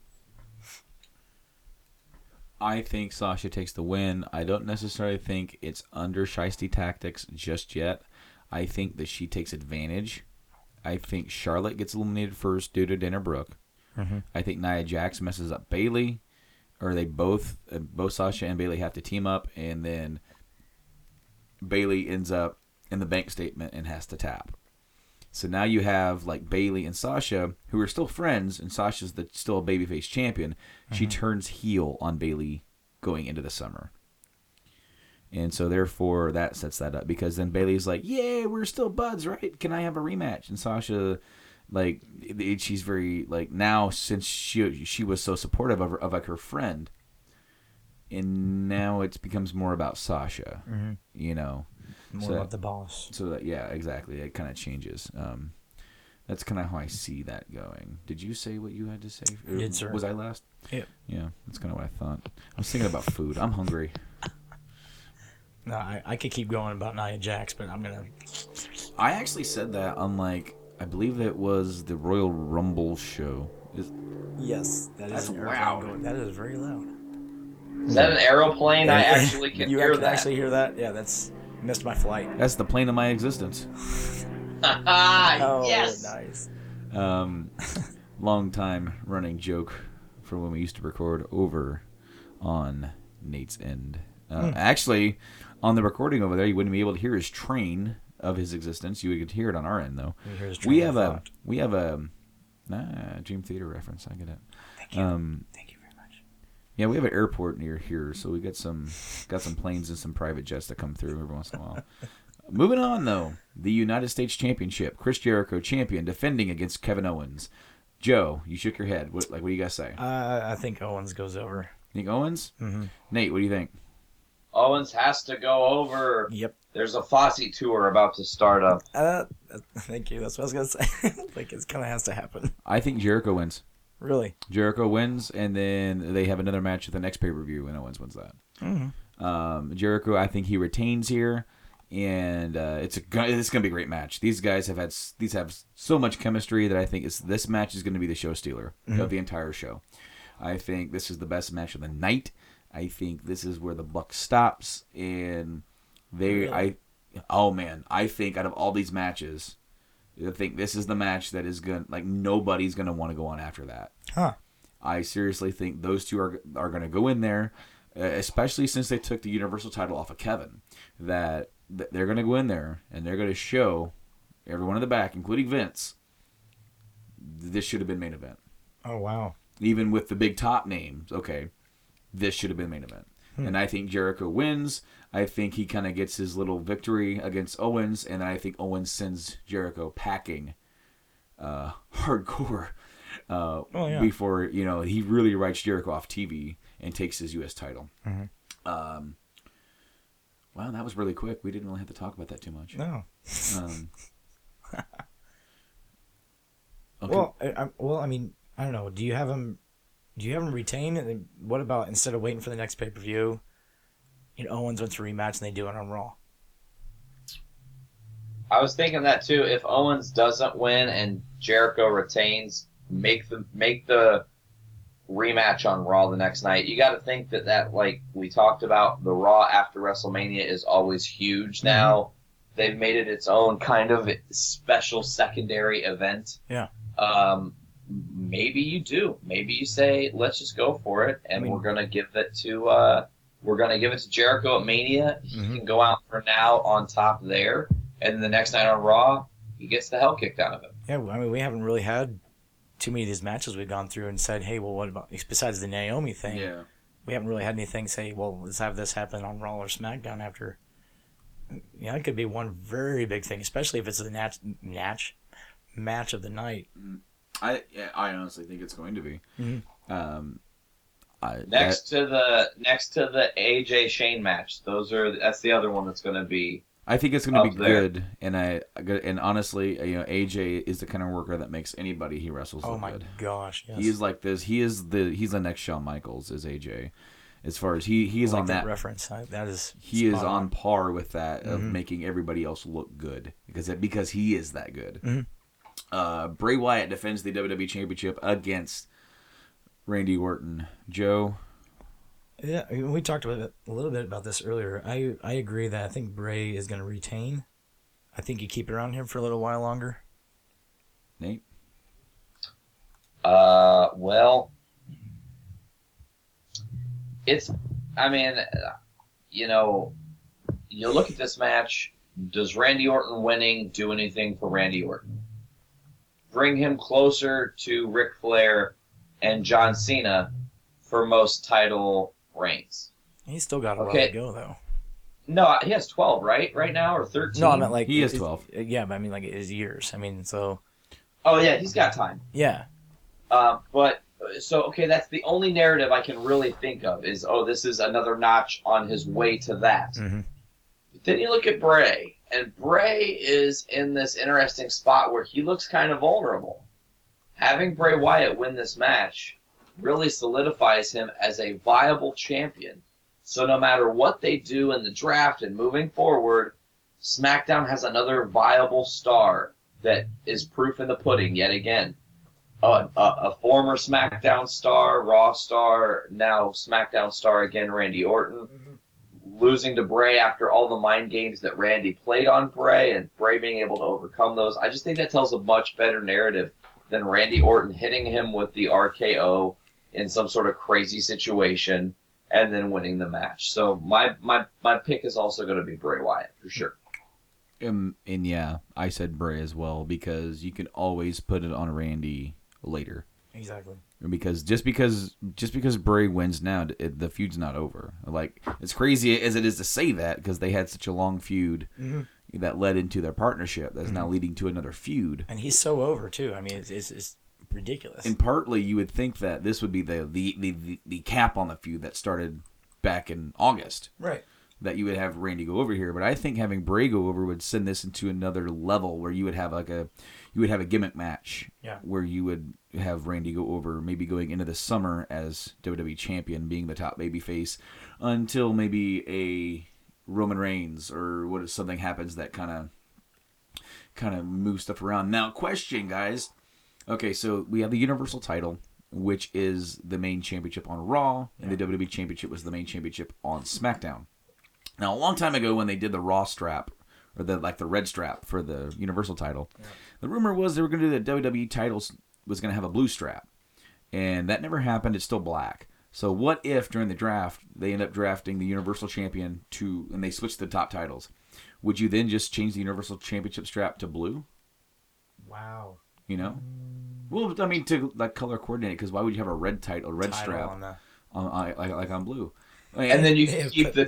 I think Sasha takes the win. I don't necessarily think it's under shiesty tactics just yet. I think that she takes advantage. I think Charlotte gets eliminated first due to Dana Brooke. Mm-hmm. I think Nia Jax messes up Bayley, or they both Sasha and Bayley have to team up, and then Bayley ends up in the bank statement and has to tap. So now you have like Bayley and Sasha, who are still friends, and Sasha's still a babyface champion. Mm-hmm. She turns heel on Bayley going into the summer. And so therefore that sets that up, because then Bayley's like, yeah, we're still buds, right? Can I have a rematch? And Sasha, like, she's very, like, now since she was so supportive of like her friend, and now it becomes more about Sasha, you know. More about the boss. So that, yeah, exactly. It kind of changes. That's kind of how I see that going. Did you say what you had to say? I did, sir. Was I last? Yeah. Yeah, that's kind of what I thought. I was thinking about food. I'm hungry. No, I could keep going about Nia Jax, but I'm gonna. I actually said that on I believe it was the Royal Rumble show. Yes, That's an loud. airplane. That is very loud. Is that an aeroplane? I actually can you hear can that. actually hear that? Yeah, that's missed my flight. That's the plane of my existence. Oh, Yes. nice. Long time running joke for when we used to record over on Nate's end. Actually, on the recording over there, you wouldn't be able to hear his train of his existence. You could hear it on our end, though. You hear his We train have of a Dream Theater reference. I get it. Thank you. Thank you very much. Yeah, we have an airport near here, so we got some planes and some private jets that come through every once in a while. Moving on, though, the United States Championship. Chris Jericho, champion, defending against Kevin Owens. Joe, you shook your head. What do you guys say? I think Owens goes over. Think Owens? Mm-hmm. Nate, what do you think? Owens has to go over. Yep. There's a Fosse tour about to start up. Thank you. That's what I was gonna say. It kind of has to happen. I think Jericho wins. Really? Jericho wins, and then they have another match at the next pay-per-view, and Owens wins that. Mm-hmm. Jericho, I think he retains here, and it's going to be a great match. These guys have so much chemistry that I think this match is going to be the show stealer of the entire show. I think this is the best match of the night. I think this is where the buck stops, and I think out of all these matches, I think this is the match that is going nobody's going to want to go on after that. Huh. I seriously think those two are going to go in there, especially since they took the Universal title off of Kevin, that they're going to go in there and they're going to show everyone in the back, including Vince, this should have been main event. Oh, wow. Even with the big top names, okay, this should have been main event. And I think Jericho wins. I think he kind of gets his little victory against Owens, and I think Owens sends Jericho packing hardcore before, he really writes Jericho off TV and takes his U.S. title. Mm-hmm. Wow, that was really quick. We didn't really have to talk about that too much. No. Okay. Well, I mean, I don't know. Do you have him retain? And then what about instead of waiting for the next pay-per-view, Owens wants a rematch and they do it on Raw? I was thinking that too. If Owens doesn't win and Jericho retains, make the rematch on Raw the next night. You got to think that like we talked about, the Raw after WrestleMania is always huge now. They've made it its own kind of special secondary event. Yeah. Maybe you do. Maybe you say, let's just go for it, and we're gonna give it to Jericho at Mania. He can go out for now on top there, and the next night on Raw, he gets the hell kicked out of him. Yeah, I mean, we haven't really had too many of these matches we've gone through and said, hey, well, what about, besides the Naomi thing, we haven't really had anything say, well, let's have this happen on Raw or SmackDown after. Yeah, it could be one very big thing, especially if it's the match of the night. I honestly think it's going to be. Next to the AJ Shane match, that's the other one that's going to be. I think it's going to be good, and honestly, AJ is the kind of worker that makes anybody he wrestles look good. Oh my gosh, yes. He is like this. He's the next Shawn Michaels is AJ, as far as he is on that reference. That is he is on par with that of making everybody else look good because he is that good. Bray Wyatt defends the WWE Championship against Randy Orton. Joe. Yeah, we talked a little bit about this earlier. I agree that I think Bray is going to retain. I think you keep it around him for a little while longer. Nate? Well, you look at this match, does Randy Orton winning do anything for Randy Orton? Bring him closer to Ric Flair and John Cena for most title reigns. He's still got a while to go, though. No, he has 12, right now, or 13? No, I meant like... He has 12. Yeah, but I mean like his years. I mean, so... Oh, yeah, he's got time. Yeah. That's the only narrative I can really think of is, this is another notch on his way to that. Mm-hmm. But then you look at Bray, and Bray is in this interesting spot where he looks kind of vulnerable. Having Bray Wyatt win this match really solidifies him as a viable champion So no matter what they do in the draft and moving forward, SmackDown has another viable star that is proof in the pudding yet again. A former SmackDown star, Raw star, now SmackDown star again, Randy Orton. Losing to Bray after all the mind games that Randy played on Bray and Bray being able to overcome those. I just think that tells a much better narrative than Randy Orton hitting him with the RKO in some sort of crazy situation and then winning the match. So my pick is also going to be Bray Wyatt for sure. And yeah, I said Bray as well because you can always put it on Randy later. Exactly. Because just because Bray wins now, the feud's not over. Like, as crazy as it is to say that, because they had such a long feud that led into their partnership that's now leading to another feud. And he's so over too. I mean, it's ridiculous. And partly, you would think that this would be the cap on the feud that started back in August. Right. That you would have Randy go over here, but I think having Bray go over would send this into another level where you would have a gimmick match, where you would have Randy go over, maybe going into the summer as WWE champion, being the top babyface, until maybe a Roman Reigns or what if something happens that kind of moves stuff around. Now, question, guys. Okay, so we have the Universal title, which is the main championship on Raw, and the WWE championship was the main championship on SmackDown. Now, a long time ago when they did the Raw strap, or the red strap for the Universal title, the rumor was they were going to do the WWE titles was going to have a blue strap. And that never happened. It's still black. So what if during the draft they end up drafting the Universal Champion and they switch the top titles? Would you then just change the Universal Championship strap to blue? Wow. You know? Well, I mean, to color coordinate, because why would you have a red strap on blue? And then you can keep the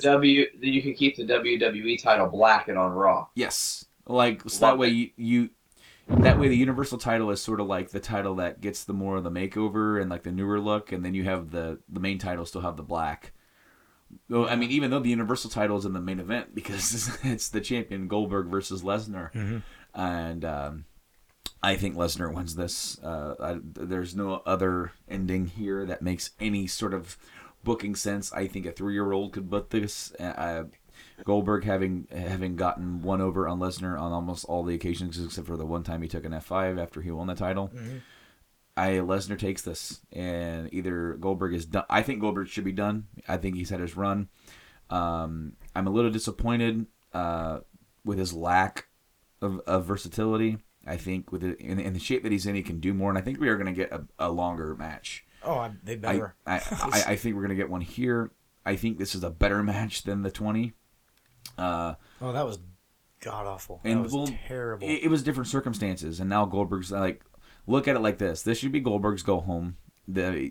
WWE title black and on Raw. Yes, that way that way the Universal title is sort of like the title that gets the more of the makeover and like the newer look, and then you have the main title still have the black. Well, I mean, even though the Universal title is in the main event because it's the champion Goldberg versus Lesnar, and I think Lesnar wins this. There's no other ending here that makes any sort of booking sense. I think a 3-year-old could book this. Goldberg having gotten one over on Lesnar on almost all the occasions except for the one time he took an F5 after he won the title. Lesnar takes this, and either Goldberg is done. I think Goldberg should be done. I think he's had his run. I'm a little disappointed with his lack of versatility. I think with in the shape that he's in, he can do more, and I think we are going to get a longer match. Oh, they better. I think we're going to get one here. I think this is a better match than the 20. That was god-awful. That was terrible. It was different circumstances, and now Goldberg's like, look at it like this. This should be Goldberg's go home. There's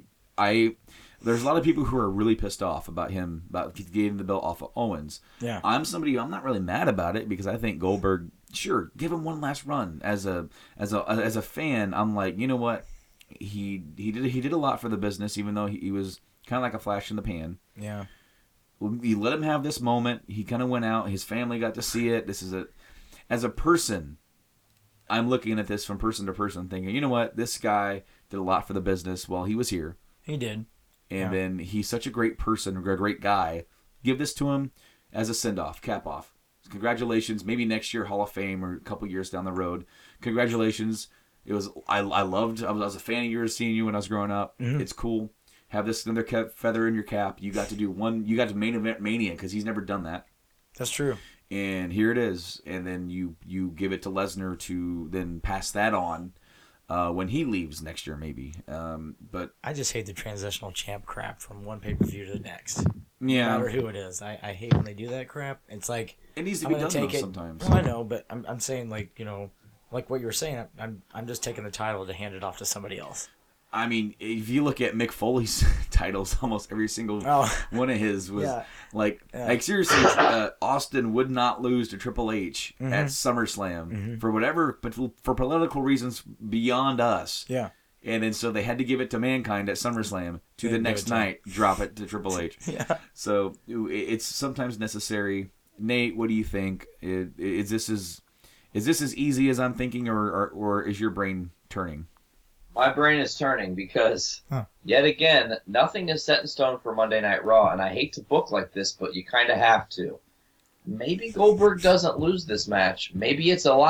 a lot of people who are really pissed off about getting the belt off of Owens. Yeah. I'm not really mad about it because I think Goldberg, sure, give him one last run. As a fan, I'm like, you know what? He did a lot for the business, even though he was kind of like a flash in the pan. Yeah. You let him have this moment. He kind of went out. His family got to see it. As a person, I'm looking at this from person to person thinking, you know what? This guy did a lot for the business while he was here. He did. And then he's such a great person, a great guy. Give this to him as a send-off, cap-off. Congratulations. Maybe next year, Hall of Fame, or a couple years down the road. Congratulations. I was a fan of yours seeing you when I was growing up. It's cool. Have this another feather in your cap. You got to main event Mania because he's never done that. That's true. And here it is. And then you give it to Lesnar to then pass that on when he leaves next year, maybe. But I just hate the transitional champ crap from one pay-per-view to the next. Yeah. No matter who it is. I hate when they do that crap. It's like, it needs to be done sometimes. Well, I know, but I'm saying, like, you know, like what you were saying, I'm just taking the title to hand it off to somebody else. I mean, if you look at Mick Foley's titles, almost every single one of his was like seriously, Austin would not lose to Triple H at SummerSlam for whatever, but for political reasons beyond us. Yeah. And then so they had to give it to Mankind at SummerSlam to the next night drop it to Triple H. Yeah. So it's sometimes necessary. Nate, what do you think? Is this as easy as I'm thinking, or is your brain turning? My brain is turning because, yet again, nothing is set in stone for Monday Night Raw, and I hate to book like this, but you kind of have to. Maybe Goldberg doesn't lose this match. Maybe it's a